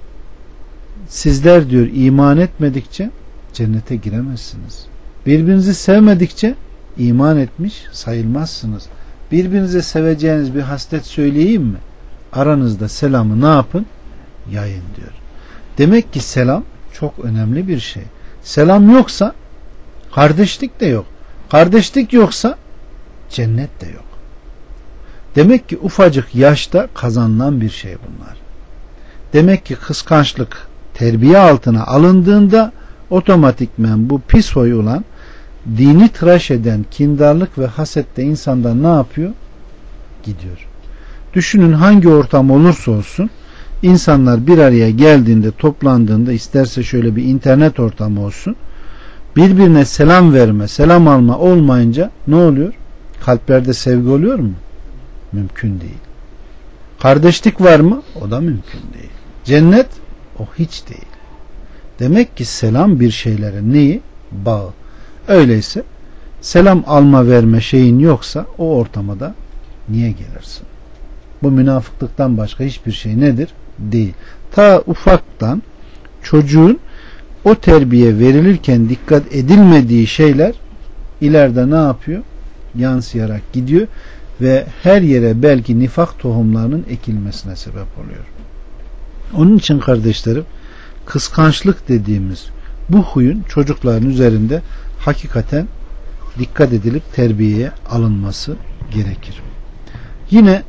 Sizler diyor iman etmedikçe cennete giremezsiniz. Birbirinizi sevmedikçe iman etmiş sayılmazsınız. Birbirinize seveceğiniz bir haslet söyleyeyim mi? Aranızda selamı ne yapın? Yayın diyor. Demek ki selam çok önemli bir şey. Selam yoksa kardeşlik de yok. Kardeşlik yoksa cennet de yok. Demek ki ufacık yaşta kazanılan bir şey bunlar. Demek ki kıskançlık terbiye altına alındığında otomatikmen bu pis huy olan, dini tıraş eden kindarlık ve hasette insandan ne yapıyor? Gidiyor. Düşünün, hangi ortam olursa olsun insanlar bir araya geldiğinde, toplandığında, isterse şöyle bir internet ortamı olsun, birbirine selam verme, selam alma olmayınca ne oluyor? Kalplerde sevgi oluyor mu? Mümkün değil. Kardeşlik var mı? O da mümkün değil. Cennet? O hiç değil. Demek ki selam bir şeylere neyi? Bağı. Öyleyse selam alma verme şeyin yoksa o ortama da niye gelirsin? Bu münafıklıktan başka hiçbir şey nedir? Değil. Ta ufaktan çocuğun o terbiye verilirken dikkat edilmediği şeyler ileride ne yapıyor? Yansıyarak gidiyor ve her yere belki nifak tohumlarının ekilmesine sebep oluyor. Onun için kardeşlerim, kıskançlık dediğimiz bu huyun çocukların üzerinde hakikaten dikkat edilip terbiyeye alınması gerekir. Yine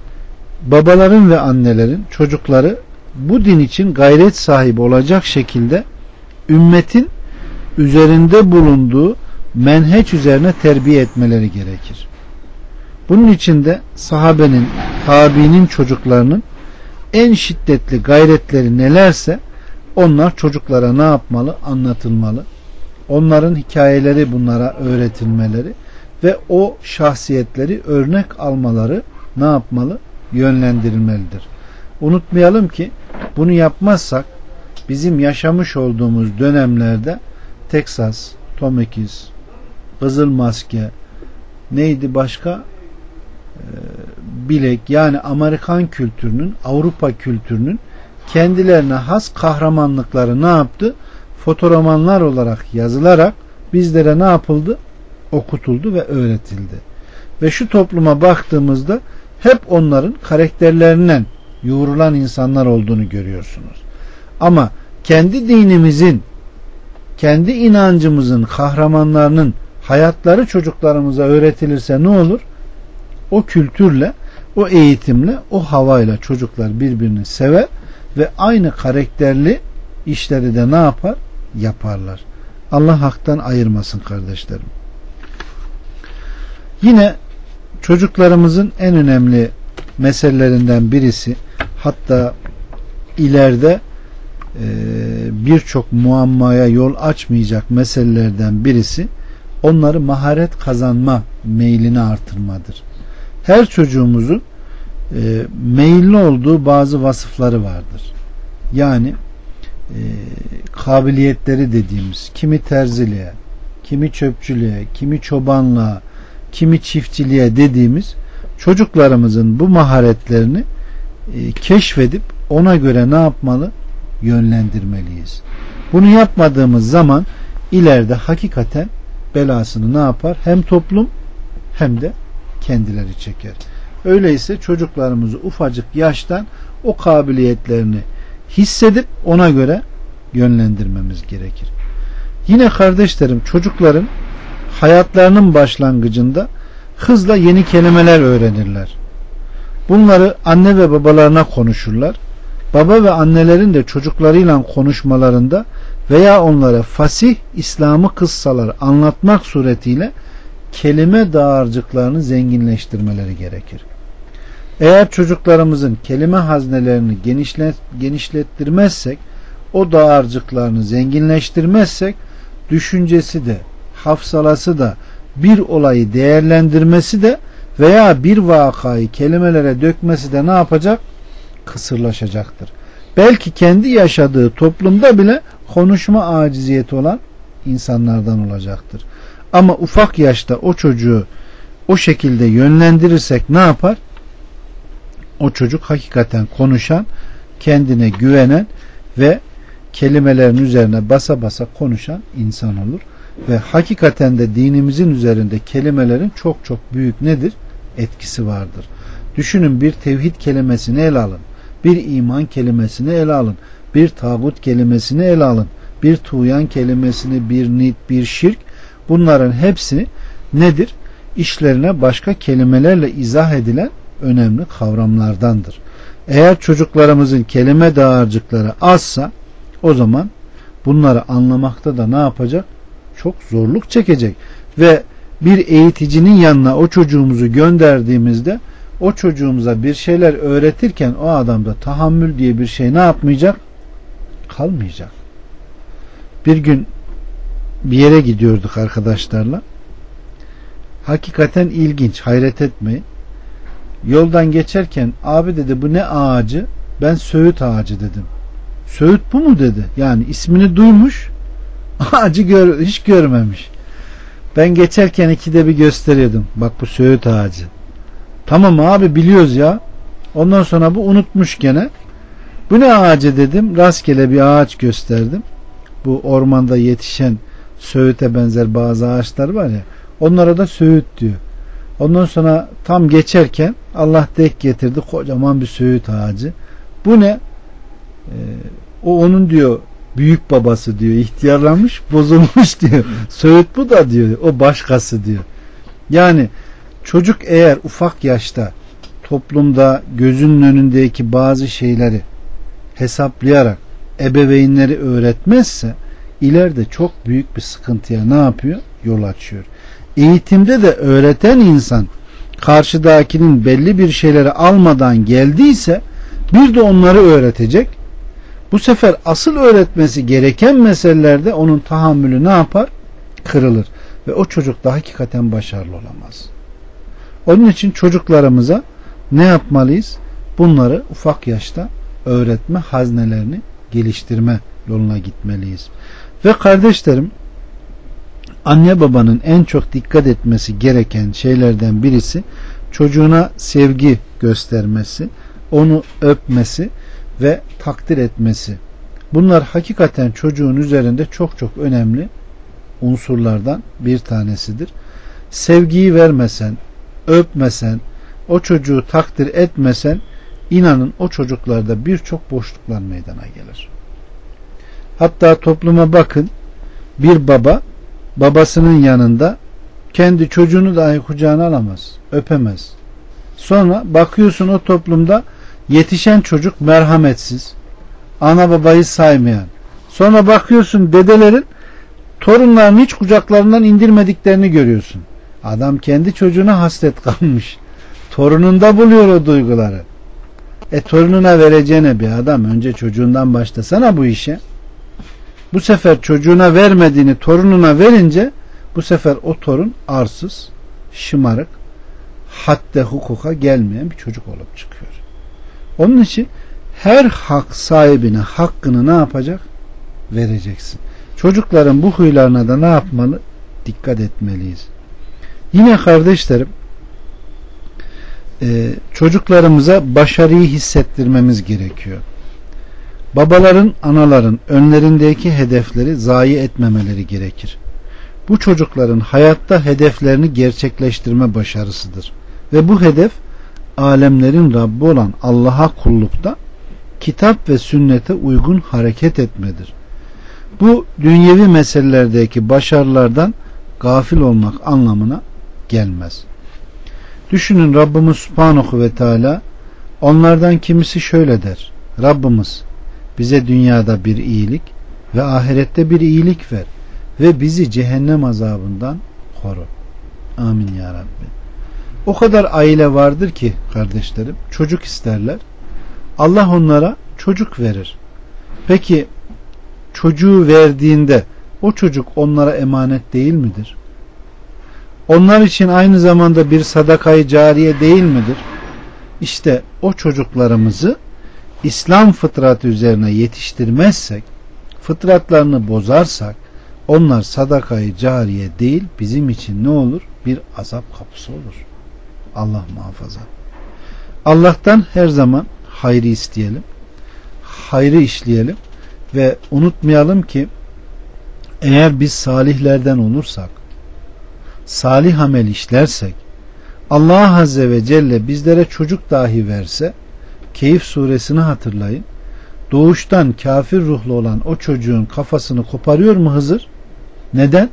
babaların ve annelerin çocukları bu din için gayret sahibi olacak şekilde ümmetin üzerinde bulunduğu menheç üzerine terbiye etmeleri gerekir. Bunun için de sahabenin, tabiinin çocuklarının en şiddetli gayretleri nelerse onlar çocuklara ne yapmalı? Anlatılmalı. Onların hikayeleri bunlara öğretilmeleri ve o şahsiyetleri örnek almaları ne yapmalı? Yönlendirilmelidir. Unutmayalım ki bunu yapmazsak bizim yaşamış olduğumuz dönemlerde Texas, Tom Atkins, Kızıl maske, neydi başka? Ee, bilek, yani Amerikan kültürünün, Avrupa kültürünün kendilerine has kahramanlıkları ne yaptı? Fotoromanlar olarak yazılarak bizlere ne yapıldı? Okutuldu ve öğretildi. Ve şu topluma baktığımızda hep onların karakterlerinden yoğrulan insanlar olduğunu görüyorsunuz. Ama kendi dinimizin, kendi inancımızın kahramanlarının hayatları çocuklarımıza öğretilirse ne olur? O kültürle, o eğitimle, o havayla çocuklar birbirini sever ve aynı karakterli işleri de ne yapar? Yaparlar. Allah haktan ayırmasın kardeşlerim. Yine çocuklarımızın en önemli meselelerinden birisi, hatta ileride e, birçok muammaya yol açmayacak meselelerden birisi, onları maharet kazanma meylini artırmadır. Her çocuğumuzun e, meyilli olduğu bazı vasıfları vardır. Yani e, kabiliyetleri dediğimiz, kimi terziliğe, kimi çöpçülüğe, kimi çobanlığa, kimi çiftçiliğe dediğimiz çocuklarımızın bu maharetlerini e, keşfedip ona göre ne yapmalı? Yönlendirmeliyiz. Bunu yapmadığımız zaman ileride hakikaten belasını ne yapar? Hem toplum hem de kendileri çeker. Öyleyse çocuklarımızı ufacık yaştan o kabiliyetlerini hissedip ona göre yönlendirmemiz gerekir. Yine kardeşlerim, çocukların hayatlarının başlangıcında hızla yeni kelimeler öğrenirler. Bunları anne ve babalarına konuşurlar. Baba ve annelerin de çocuklarıyla konuşmalarında veya onlara fasih İslam'ı kıssalar anlatmak suretiyle kelime dağarcıklarını zenginleştirmeleri gerekir. Eğer çocuklarımızın kelime haznelerini genişlet, genişlettirmezsek, o dağarcıklarını zenginleştirmezsek, düşüncesi de, hafsalası da, bir olayı değerlendirmesi de veya bir vakayı kelimelere dökmesi de ne yapacak? Kısırlaşacaktır. Belki kendi yaşadığı toplumda bile konuşma aciziyeti olan insanlardan olacaktır. Ama ufak yaşta o çocuğu o şekilde yönlendirirsek ne yapar? O çocuk hakikaten konuşan, kendine güvenen ve kelimelerin üzerine basa basa konuşan insan olur. Ve hakikaten de dinimizin üzerinde kelimelerin çok çok büyük nedir? Etkisi vardır. Düşünün, bir tevhid kelimesini ele alın. Bir iman kelimesini ele alın. Bir tağut kelimesini ele alın. Bir tuğyan kelimesini, bir nit, bir şirk. Bunların hepsi nedir? İşlerine başka kelimelerle izah edilen önemli kavramlardandır. Eğer çocuklarımızın kelime dağarcıkları azsa, o zaman bunları anlamakta da ne yapacak? Çok zorluk çekecek. Ve bir eğiticinin yanına o çocuğumuzu gönderdiğimizde o çocuğumuza bir şeyler öğretirken o adamda tahammül diye bir şey ne yapmayacak? Kalmayacak. Bir gün bir yere gidiyorduk arkadaşlarla. Hakikaten ilginç, hayret etmeyin. Yoldan geçerken abi dedi, bu ne ağacı? Ben söğüt ağacı dedim. Söğüt bu mu dedi. Yani ismini duymuş, ağacı gör, hiç görmemiş. Ben geçerken ikide bir gösteriyordum. Bak bu söğüt ağacı. Tamam abi, biliyoruz ya. Ondan sonra bu unutmuş gene. Bu ne ağacı dedim. Rastgele bir ağaç gösterdim. Bu ormanda yetişen söğüte benzer bazı ağaçlar var ya. Onlara da söğüt diyor. Ondan sonra tam geçerken Allah denk getirdi, kocaman bir söğüt ağacı. Bu ne? Ee, o onun diyor büyük babası diyor. İhtiyarlamış, bozulmuş diyor. Söğüt bu da diyor. O başkası diyor. Yani çocuk eğer ufak yaşta toplumda gözünün önündeki bazı şeyleri hesaplayarak ebeveynleri öğretmezse ileride çok büyük bir sıkıntıya ne yapıyor? Yol açıyor. Eğitimde de öğreten insan karşıdakinin belli bir şeyleri almadan geldiyse bir de onları öğretecek. Bu sefer asıl öğretmesi gereken meselelerde onun tahammülü ne yapar? Kırılır. Ve o çocuk da hakikaten başarılı olamaz. Onun için çocuklarımıza ne yapmalıyız? Bunları ufak yaşta öğretme haznelerini geliştirme yoluna gitmeliyiz. Ve kardeşlerim, Anne babanın en çok dikkat etmesi gereken şeylerden birisi çocuğuna sevgi göstermesi, onu öpmesi ve takdir etmesi. Bunlar hakikaten çocuğun üzerinde çok çok önemli unsurlardan bir tanesidir. Sevgiyi vermesen, öpmesen, o çocuğu takdir etmesen, inanın o çocuklarda birçok boşluklar meydana gelir. Hatta topluma bakın, bir baba babasının yanında kendi çocuğunu dahi kucağına alamaz, öpemez. Sonra bakıyorsun o toplumda yetişen çocuk merhametsiz, ana babayı saymayan. Sonra bakıyorsun dedelerin torunlarını hiç kucaklarından indirmediklerini görüyorsun. Adam kendi çocuğuna hasret kalmış. Torununda buluyor o duyguları. E torununa vereceğine bir adam önce çocuğundan başlasana bu işe. Bu sefer çocuğuna vermediğini torununa verince bu sefer o torun arsız, şımarık, hadde hukuka gelmeyen bir çocuk olup çıkıyor. Onun için her hak sahibine hakkını ne yapacak? Vereceksin. Çocukların bu huylarına da ne yapmalı? Dikkat etmeliyiz. Yine kardeşlerim, e, çocuklarımıza başarıyı hissettirmemiz gerekiyor. Babaların, anaların önlerindeki hedefleri zayi etmemeleri gerekir. Bu çocukların hayatta hedeflerini gerçekleştirme başarısıdır. Ve bu hedef alemlerin Rabbi olan Allah'a kullukta kitap ve sünnete uygun hareket etmedir. Bu dünyevi meselelerdeki başarılardan gafil olmak anlamına gelmez. Düşünün, Rabbimiz Subhanahu ve Teala onlardan kimisi şöyle der: Rabbimiz bize dünyada bir iyilik ve ahirette bir iyilik ver ve bizi cehennem azabından koru. Amin ya Rabbi. O kadar aile vardır ki kardeşlerim, çocuk isterler. Allah onlara çocuk verir. Peki çocuğu verdiğinde o çocuk onlara emanet değil midir? Onlar için aynı zamanda bir sadakayı cariye değil midir? İşte o çocuklarımızı İslam fıtratı üzerine yetiştirmezsek, fıtratlarını bozarsak, onlar sadakayı cariye değil, bizim için ne olur? Bir azap kapısı olur. Allah muhafaza. Allah'tan her zaman hayrı isteyelim, hayrı işleyelim ve unutmayalım ki eğer biz salihlerden olursak, salih amel işlersek, Allah Azze ve Celle bizlere çocuk dahi verse, Keyif suresini hatırlayın. Doğuştan kafir ruhlu olan o çocuğun kafasını koparıyor mu Hızır? Neden?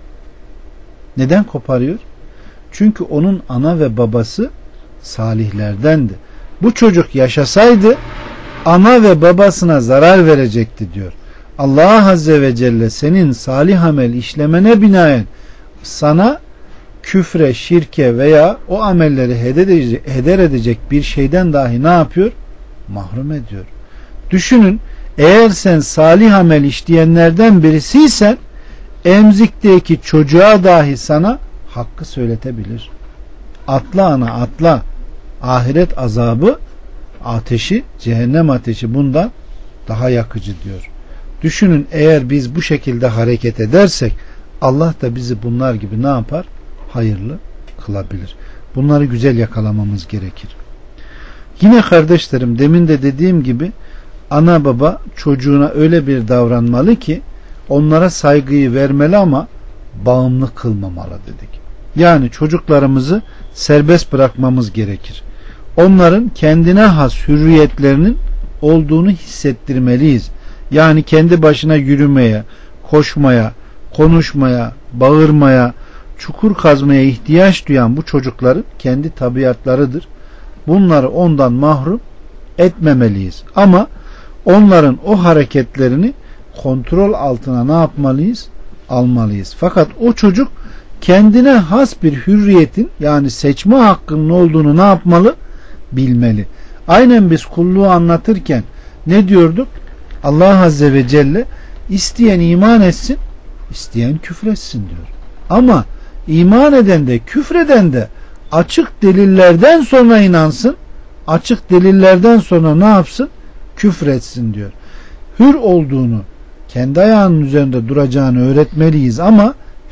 Neden koparıyor? Çünkü onun ana ve babası salihlerdendi. Bu çocuk yaşasaydı ana ve babasına zarar verecekti diyor. Allah Azze ve Celle senin salih amel işlemene binaen sana küfre, şirke veya o amelleri heder edecek bir şeyden dahi ne yapıyor? Mahrum ediyor. Düşünün, eğer sen salih amel işleyenlerden birisiysen emzikteki çocuğa dahi sana hakkı söyletebilir. Atla ana atla. Ahiret azabı, ateşi, cehennem ateşi bundan daha yakıcı diyor. Düşünün, eğer biz bu şekilde hareket edersek Allah da bizi bunlar gibi ne yapar? Hayırlı kılabilir. Bunları güzel yakalamamız gerekir. Yine kardeşlerim, demin de dediğim gibi ana baba çocuğuna öyle bir davranmalı ki onlara saygıyı vermeli ama bağımlı kılmamalı dedik. Yani çocuklarımızı serbest bırakmamız gerekir. Onların kendine has hürriyetlerinin olduğunu hissettirmeliyiz. Yani kendi başına yürümeye, koşmaya, konuşmaya, bağırmaya, çukur kazmaya ihtiyaç duyan bu çocukların kendi tabiatlarıdır. Bunları ondan mahrum etmemeliyiz. Ama onların o hareketlerini kontrol altına ne yapmalıyız? Almalıyız. Fakat o çocuk kendine has bir hürriyetin, yani seçme hakkının olduğunu ne yapmalı? Bilmeli. Aynen biz kulluğu anlatırken ne diyorduk? Allah Azze ve Celle isteyen iman etsin, isteyen küfretsin diyor. Ama iman eden de küfreden de açık delillerden sonra inansın, açık delillerden sonra ne yapsın? Küfretsin diyor. Hür olduğunu, kendi ayağının üzerinde duracağını öğretmeliyiz ama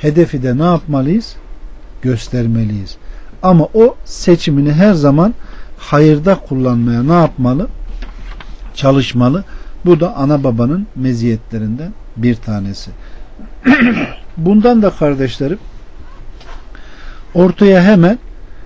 hedefi de ne yapmalıyız? Göstermeliyiz. Ama o seçimini her zaman hayırda kullanmaya ne yapmalı? Çalışmalı. Bu da ana babanın meziyetlerinden bir tanesi. Bundan da kardeşlerim ortaya hemen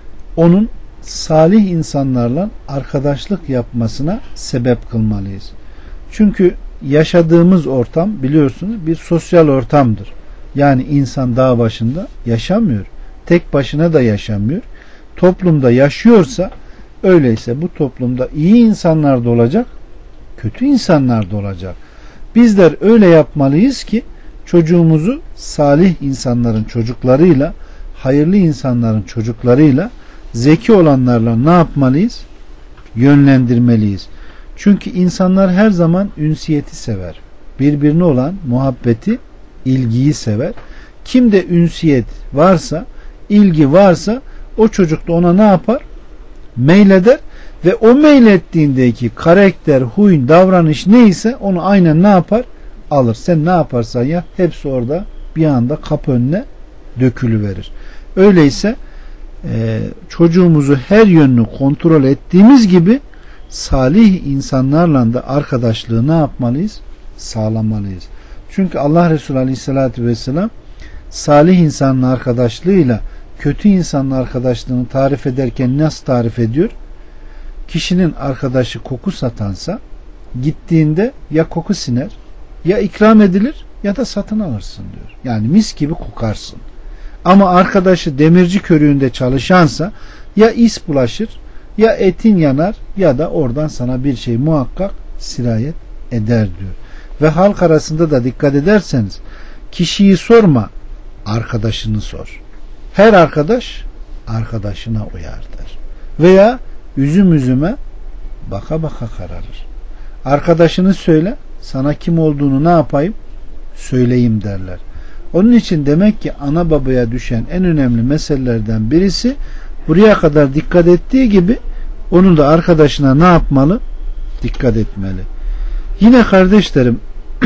onun salih insanlarla arkadaşlık yapmasına sebep kılmalıyız. Çünkü yaşadığımız ortam biliyorsunuz bir sosyal ortamdır. Yani insan dağ başında yaşamıyor. Tek başına da yaşamıyor. Toplumda yaşıyorsa öyleyse bu toplumda iyi insanlar da olacak, kötü insanlar da olacak. Bizler öyle yapmalıyız ki çocuğumuzu salih insanların çocuklarıyla, hayırlı insanların çocuklarıyla, zeki olanlarla ne yapmalıyız? Yönlendirmeliyiz. Çünkü insanlar her zaman ünsiyeti sever. Birbirine olan muhabbeti, ilgiyi sever. Kimde ünsiyet varsa, ilgi varsa o çocuk da ona ne yapar? Meyleder ve o meylettiğindeki karakter, huy, davranış neyse onu aynen ne yapar? Alır. Sen ne yaparsan ya hepsi orada bir anda kapı önüne dökülüverir. Öyleyse e, çocuğumuzu her yönünü kontrol ettiğimiz gibi salih insanlarla da arkadaşlığı ne yapmalıyız? Sağlamalıyız. Çünkü Allah Resulü Aleyhisselatü Vesselam salih insanın arkadaşlığıyla kötü insanın arkadaşlığını tarif ederken nasıl tarif ediyor? Kişinin arkadaşı koku satansa gittiğinde ya koku siner, ya ikram edilir ya da satın alırsın diyor. Yani mis gibi kokarsın. Ama arkadaşı demirci körüğünde çalışansa ya is bulaşır, ya etin yanar ya da oradan sana bir şey muhakkak sirayet eder diyor. Ve halk arasında da dikkat ederseniz kişiyi sorma, arkadaşını sor. Her arkadaş arkadaşına uyar der. Veya üzüm üzüme baka baka kararır. Arkadaşını söyle, sana kim olduğunu ne yapayım? Söyleyeyim derler. Onun için demek ki ana babaya düşen en önemli meselelerden birisi buraya kadar dikkat ettiği gibi onun da arkadaşına ne yapmalı? Dikkat etmeli. Yine kardeşlerim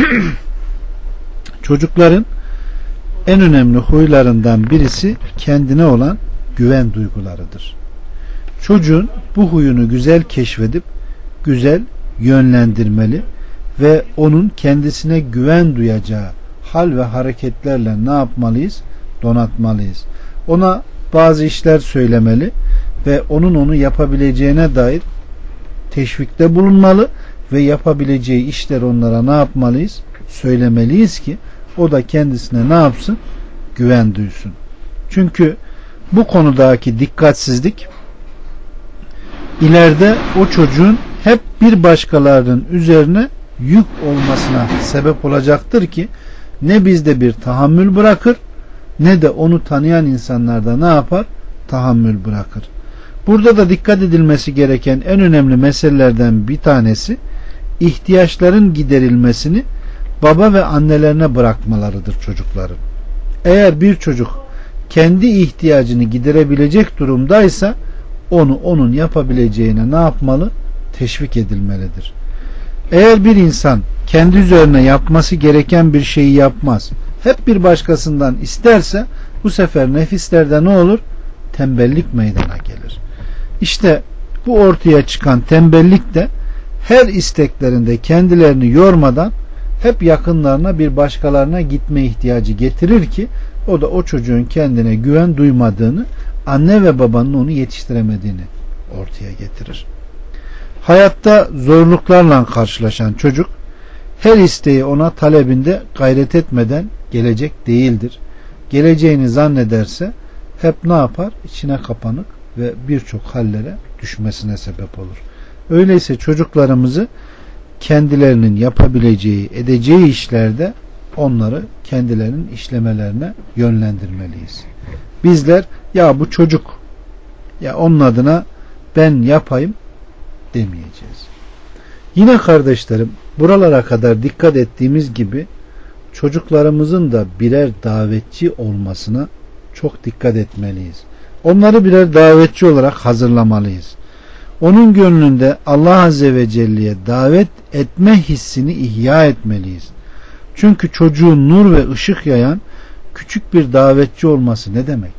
çocukların en önemli huylarından birisi kendine olan güven duygularıdır. Çocuğun bu huyunu güzel keşfedip güzel yönlendirmeli ve onun kendisine güven duyacağı hal ve hareketlerle ne yapmalıyız? Donatmalıyız. Ona bazı işler söylemeli ve onun onu yapabileceğine dair teşvikte bulunmalı ve yapabileceği işler onlara ne yapmalıyız? Söylemeliyiz ki o da kendisine ne yapsın? Güven duysun. Çünkü bu konudaki dikkatsizlik ileride o çocuğun hep bir başkalarının üzerine yük olmasına sebep olacaktır ki ne bizde bir tahammül bırakır ne de onu tanıyan insanlarda ne yapar? Tahammül bırakır. Burada da dikkat edilmesi gereken en önemli meselelerden bir tanesi ihtiyaçların giderilmesini baba ve annelerine bırakmalarıdır çocukların. Eğer bir çocuk kendi ihtiyacını giderebilecek durumdaysa onu onun yapabileceğine ne yapmalı? Teşvik edilmelidir. Eğer bir insan kendi üzerine yapması gereken bir şeyi yapmaz, hep bir başkasından isterse bu sefer nefislerde ne olur? Tembellik meydana gelir. İşte bu ortaya çıkan tembellik de her isteklerinde kendilerini yormadan hep yakınlarına bir başkalarına gitme ihtiyacı getirir ki o da o çocuğun kendine güven duymadığını, anne ve babanın onu yetiştiremediğini ortaya getirir. Hayatta zorluklarla karşılaşan çocuk her isteği ona talebinde gayret etmeden gelecek değildir. Geleceğini zannederse hep ne yapar? İçine kapanık ve birçok hallere düşmesine sebep olur. Öyleyse çocuklarımızı kendilerinin yapabileceği, edeceği işlerde onları kendilerinin işlemelerine yönlendirmeliyiz. Bizler ya bu çocuk ya onun adına ben yapayım demeyeceğiz. Yine kardeşlerim buralara kadar dikkat ettiğimiz gibi çocuklarımızın da birer davetçi olmasına çok dikkat etmeliyiz. Onları birer davetçi olarak hazırlamalıyız. Onun gönlünde Allah Azze ve Celle'ye davet etme hissini ihya etmeliyiz. Çünkü çocuğun nur ve ışık yayan küçük bir davetçi olması ne demek?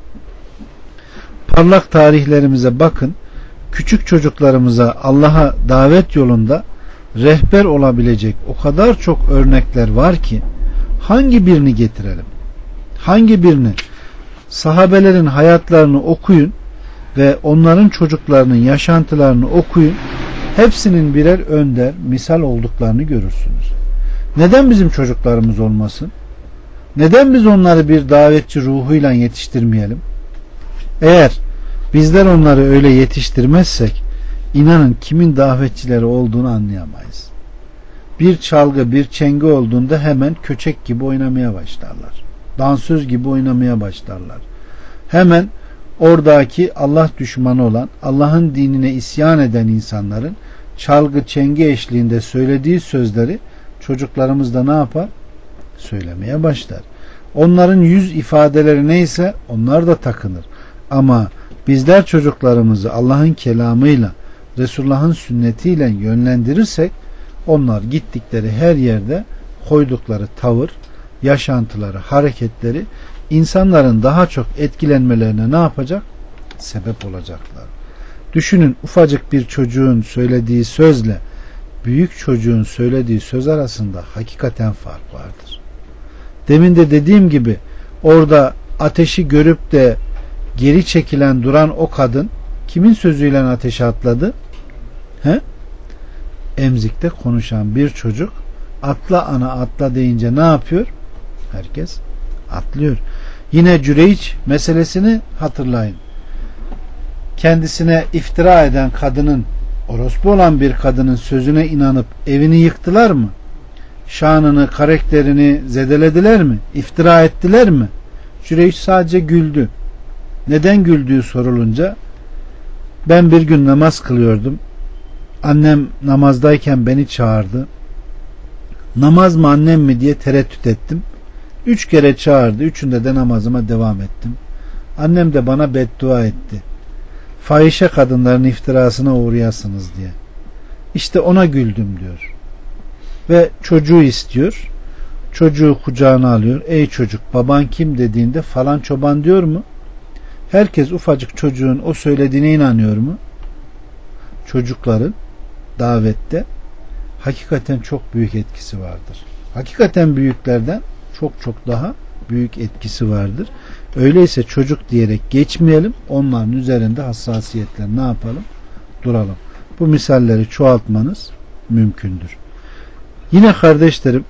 Parlak tarihlerimize bakın. Küçük çocuklarımıza Allah'a davet yolunda rehber olabilecek o kadar çok örnekler var ki hangi birini getirelim? Hangi birini? Sahabelerin hayatlarını okuyun ve onların çocuklarının yaşantılarını okuyun. Hepsinin birer önder, misal olduklarını görürsünüz. Neden bizim çocuklarımız olmasın? Neden biz onları bir davetçi ruhuyla yetiştirmeyelim? Eğer bizler onları öyle yetiştirmezsek inanın kimin davetçileri olduğunu anlayamayız. Bir çalgı, bir çengi olduğunda hemen köçek gibi oynamaya başlarlar. Dansöz gibi oynamaya başlarlar. Hemen oradaki Allah düşmanı olan, Allah'ın dinine isyan eden insanların çalgı, çengi eşliğinde söylediği sözleri çocuklarımız da ne yapar? Söylemeye başlar. Onların yüz ifadeleri neyse onlar da takınır. Ama bizler çocuklarımızı Allah'ın kelamıyla, Resulullah'ın sünnetiyle yönlendirirsek onlar gittikleri her yerde koydukları tavır, yaşantıları, hareketleri insanların daha çok etkilenmelerine ne yapacak? Sebep olacaklar. Düşünün, ufacık bir çocuğun söylediği sözle büyük çocuğun söylediği söz arasında hakikaten fark vardır. Demin de dediğim gibi orada ateşi görüp de geri çekilen duran o kadın kimin sözüyle ateşe atladı? He? Emzikte konuşan bir çocuk atla ana atla deyince ne yapıyor? Herkes atlıyor. Yine Cüreyç meselesini hatırlayın. Kendisine iftira eden kadının, orospu olan bir kadının sözüne inanıp evini yıktılar mı? Şanını, karakterini zedelediler mi? İftira ettiler mi? Cüreyç sadece güldü. Neden güldüğü sorulunca ben bir gün namaz kılıyordum. Annem namazdayken beni çağırdı. Namaz mı annem mi diye tereddüt ettim. Üç kere çağırdı. Üçünde de namazıma devam ettim. Annem de bana beddua etti. Fahişe kadınların iftirasına uğrayasınız diye. İşte ona güldüm diyor. Ve çocuğu istiyor. Çocuğu kucağına alıyor. Ey çocuk, baban kim dediğinde falan çoban diyor mu? Herkes ufacık çocuğun o söylediğine inanıyor mu? Çocukların davette hakikaten çok büyük etkisi vardır. Hakikaten büyüklerden çok çok daha büyük etkisi vardır. Öyleyse çocuk diyerek geçmeyelim. Onların üzerinde hassasiyetle ne yapalım? Duralım. Bu misalleri çoğaltmanız mümkündür. Yine kardeşlerim,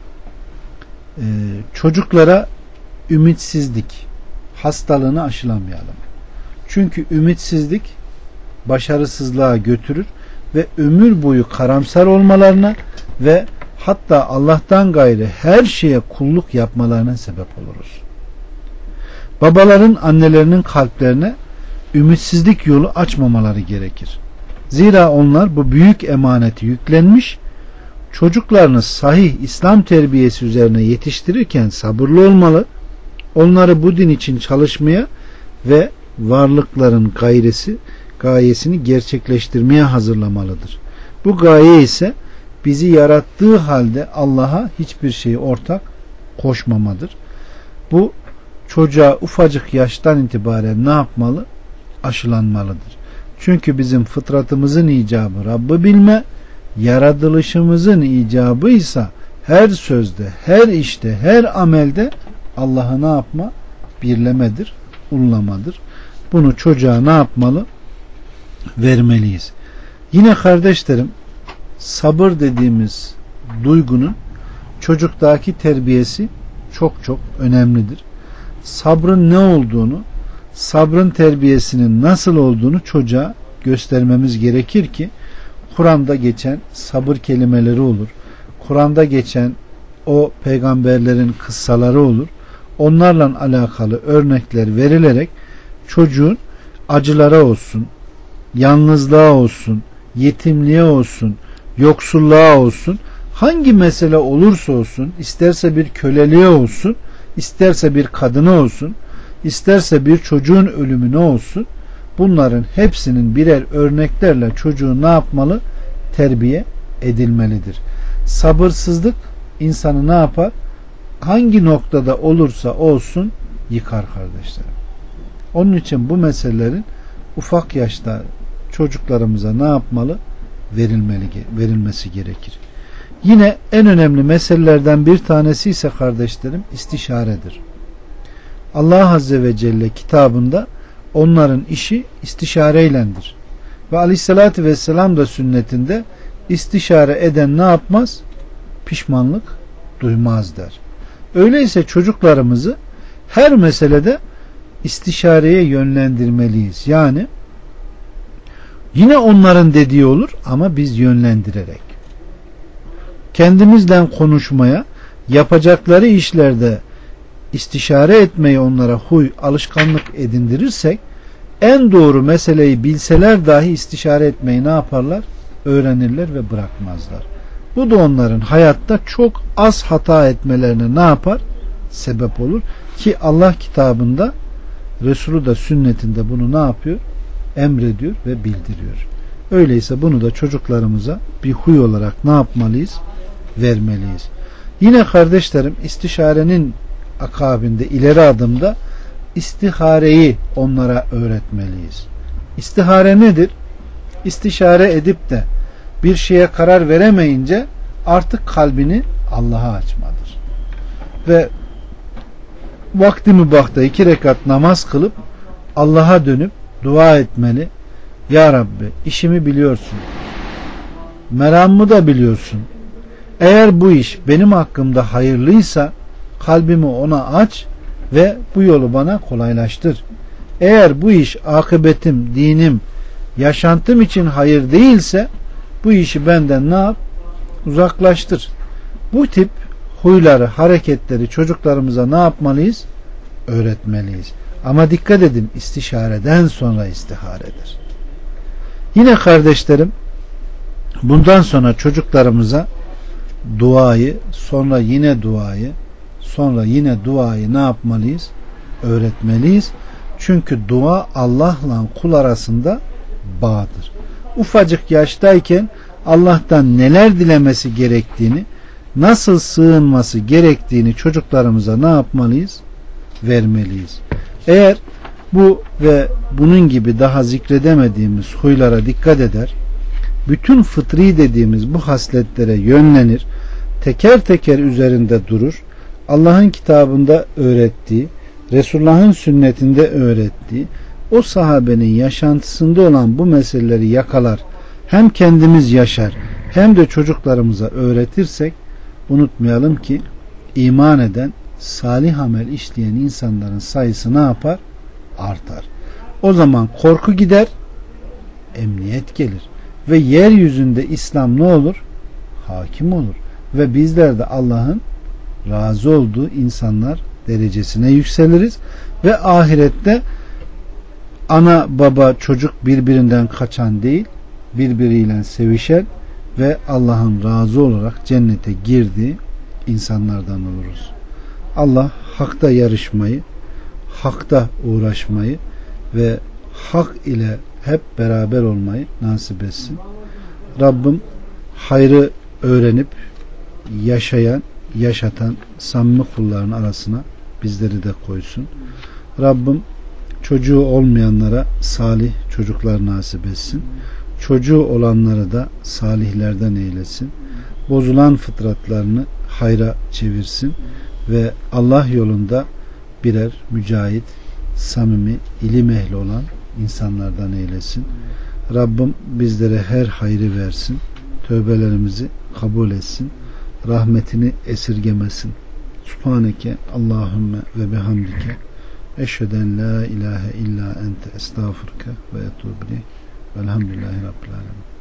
çocuklara ümitsizlik hastalığını aşılamayalım. Çünkü ümitsizlik başarısızlığa götürür ve ömür boyu karamsar olmalarına ve hatta Allah'tan gayrı her şeye kulluk yapmalarına sebep oluruz. Babaların annelerinin kalplerine ümitsizlik yolu açmamaları gerekir. Zira onlar bu büyük emaneti yüklenmiş, çocuklarını sahih İslam terbiyesi üzerine yetiştirirken sabırlı olmalı, onları bu din için çalışmaya ve varlıkların gayresi, gayesini gerçekleştirmeye hazırlamalıdır. Bu gaye ise bizi yarattığı halde Allah'a hiçbir şeyi ortak koşmamadır. Bu çocuğa ufacık yaştan itibaren ne yapmalı? Aşılanmalıdır. Çünkü bizim fıtratımızın icabı Rabb'i bilme, yaratılışımızın icabı ise her sözde, her işte, her amelde Allah'ı ne yapma? Birlemedir, ullamadır. Bunu çocuğa ne yapmalı? Vermeliyiz. Yine kardeşlerim, sabır dediğimiz duygunun çocuktaki terbiyesi çok çok önemlidir. Sabrın ne olduğunu, sabrın terbiyesinin nasıl olduğunu çocuğa göstermemiz gerekir ki Kur'an'da geçen sabır kelimeleri olur. Kur'an'da geçen o peygamberlerin kıssaları olur. Onlarla alakalı örnekler verilerek çocuğun acılara olsun, yalnızlığa olsun, yetimliğe olsun, yoksulluğa olsun, hangi mesele olursa olsun, isterse bir köleliğe olsun, isterse bir kadına olsun, isterse bir çocuğun ölümüne olsun, bunların hepsinin birer örneklerle çocuğu ne yapmalı? Terbiye edilmelidir. Sabırsızlık insanı ne yapar? hangi noktada olursa olsun yıkar kardeşlerim. Onun için bu meselelerin ufak yaşta çocuklarımıza ne yapmalı? Verilmeli, verilmesi gerekir. Yine en önemli meselelerden bir tanesi ise kardeşlerim istişaredir. Allah Azze ve Celle kitabında onların işi istişareylendir. Ve Aleyhisselatü Vesselam da sünnetinde istişare eden ne yapmaz? Pişmanlık duymaz der. Öyleyse çocuklarımızı her meselede istişareye yönlendirmeliyiz. Yani yine onların dediği olur ama biz yönlendirerek. Kendimizden konuşmaya, yapacakları işlerde istişare etmeyi onlara huy, alışkanlık edindirirsek en doğru meseleyi bilseler dahi istişare etmeyi ne yaparlar? Öğrenirler ve bırakmazlar. Bu da onların hayatta çok az hata etmelerine ne yapar? Sebep olur. Ki Allah kitabında, Resulü de sünnetinde bunu ne yapıyor? Emrediyor ve bildiriyor. Öyleyse bunu da çocuklarımıza bir huy olarak ne yapmalıyız? Vermeliyiz. Yine kardeşlerim istişarenin akabinde ileri adımda istihareyi onlara öğretmeliyiz. İstihare nedir? İstişare edip de bir şeye karar veremeyince artık kalbini Allah'a açmadır. Ve vakti mübahta iki rekat namaz kılıp Allah'a dönüp dua etmeli. Ya Rabbi, işimi biliyorsun. Meramımı da biliyorsun. Eğer bu iş benim hakkımda hayırlıysa kalbimi ona aç ve bu yolu bana kolaylaştır. Eğer bu iş akıbetim, dinim, yaşantım için hayır değilse bu işi benden ne yap? Uzaklaştır. Bu tip huyları, hareketleri çocuklarımıza ne yapmalıyız? Öğretmeliyiz. Ama dikkat edin, istişareden sonra istiharedir. Yine kardeşlerim, bundan sonra çocuklarımıza duayı, sonra yine duayı, sonra yine duayı ne yapmalıyız? Öğretmeliyiz. Çünkü dua Allah'la kul arasında bağdır. Ufacık yaştayken Allah'tan neler dilemesi gerektiğini, nasıl sığınması gerektiğini çocuklarımıza ne yapmalıyız? Vermeliyiz. Eğer bu ve bunun gibi daha zikredemediğimiz huylara dikkat eder, bütün fıtri dediğimiz bu hasletlere yönlenir, teker teker üzerinde durur, Allah'ın kitabında öğrettiği, Resulullah'ın sünnetinde öğrettiği, o sahabenin yaşantısında olan bu meseleleri yakalar, hem kendimiz yaşar hem de çocuklarımıza öğretirsek, unutmayalım ki iman eden, salih amel işleyen insanların sayısı ne yapar? Artar. O zaman korku gider, emniyet gelir ve yeryüzünde İslam ne olur? Hakim olur ve bizler de Allah'ın razı olduğu insanlar derecesine yükseliriz ve ahirette ana baba çocuk birbirinden kaçan değil, birbiriyle sevişen ve Allah'ın razı olarak cennete girdiği insanlardan oluruz. Allah hakta yarışmayı, hakta uğraşmayı ve hak ile hep beraber olmayı nasip etsin. Rabbim hayrı öğrenip yaşayan, yaşatan samimi kulların arasına bizleri de koysun. Rabbim çocuğu olmayanlara salih çocuklar nasip etsin. Çocuğu olanları da salihlerden eylesin. Bozulan fıtratlarını hayra çevirsin ve Allah yolunda birer mücahit, samimi, ilim ehli olan insanlardan eylesin. Rabbim bizlere her hayrı versin. Tövbelerimizi kabul etsin. Rahmetini esirgemesin. Subhaneke Allahümme ve bihamdike eşheden la ilahe illa ente estağfurke ve etûbü ileyk. Velhamdülillahi Rabbil alemin.